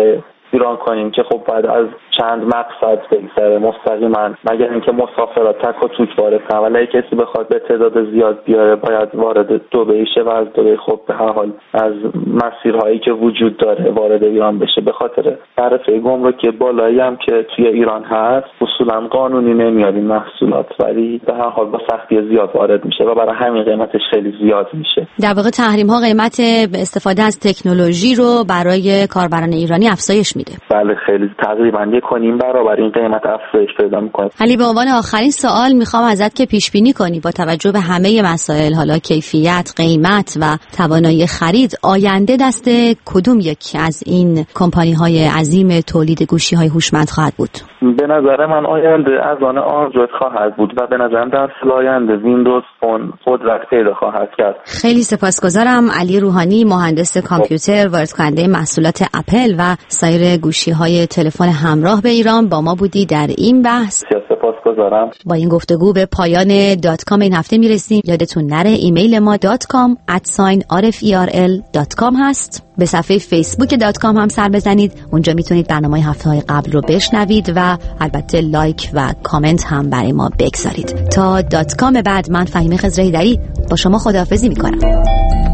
ایران کنیم که خب بعد از چند مقصد بگذره مستقیما، مگر اینکه مسافرات تک و توک وارد کنن، ولی کسی بخواد به تعداد زیاد بیاره باید وارد دبی شه و از دبی خب به هر حال از مسیرهایی که وجود داره وارد ایران بشه. به خاطر تعرفه گمرکی بالایی هم که توی ایران هست اصولا قانونی نمیاد این محصولات، ولی به هر حال با سختی زیاد وارد میشه و برای همین قیمتش خیلی زیاد میشه. در واقع تحریم ها قیمت استفاده از تکنولوژی رو برای کاربران ایرانی افزایش میده. بله خیلی تقریبا 1.5 برابر این قیمت افزایش پیدا میکنه. علی، به عنوان آخرین سوال میخوام ازت که پیش بینی کنی با توجه به همه مسائل، حالا کیفیت، قیمت و توانایی خرید، آینده دست کدوم یکی از این کمپانی های عظیم تولید گوشی های هوشمند خواهد بود؟ به نظر من آینده از آن آندروید خواهد بود و به نظرم در آینده ویندوز فون قدرت پیدا خواهد کرد. خیلی سپاسگزارم. علی روحانی، مهندس کامپیوتر، وارد کننده محصولات اپل و سایر گوشی های تلفن همراه به ایران، با ما بودی در این بحث. سپاسگزارم. با این گفتگو به پایان .com این هفته میرسیم. یادتون نره ایمیل ما .com@rferl.com هست. به صفحه فیسبوک .com هم سر بزنید، اونجا میتونید برنامه‌های هفته‌های قبل رو بشنوید و البته لایک و کامنت هم برای ما بگذارید. تا .com بعد، من فهیمه خضرهیدری با شما خداحافظی میکنم.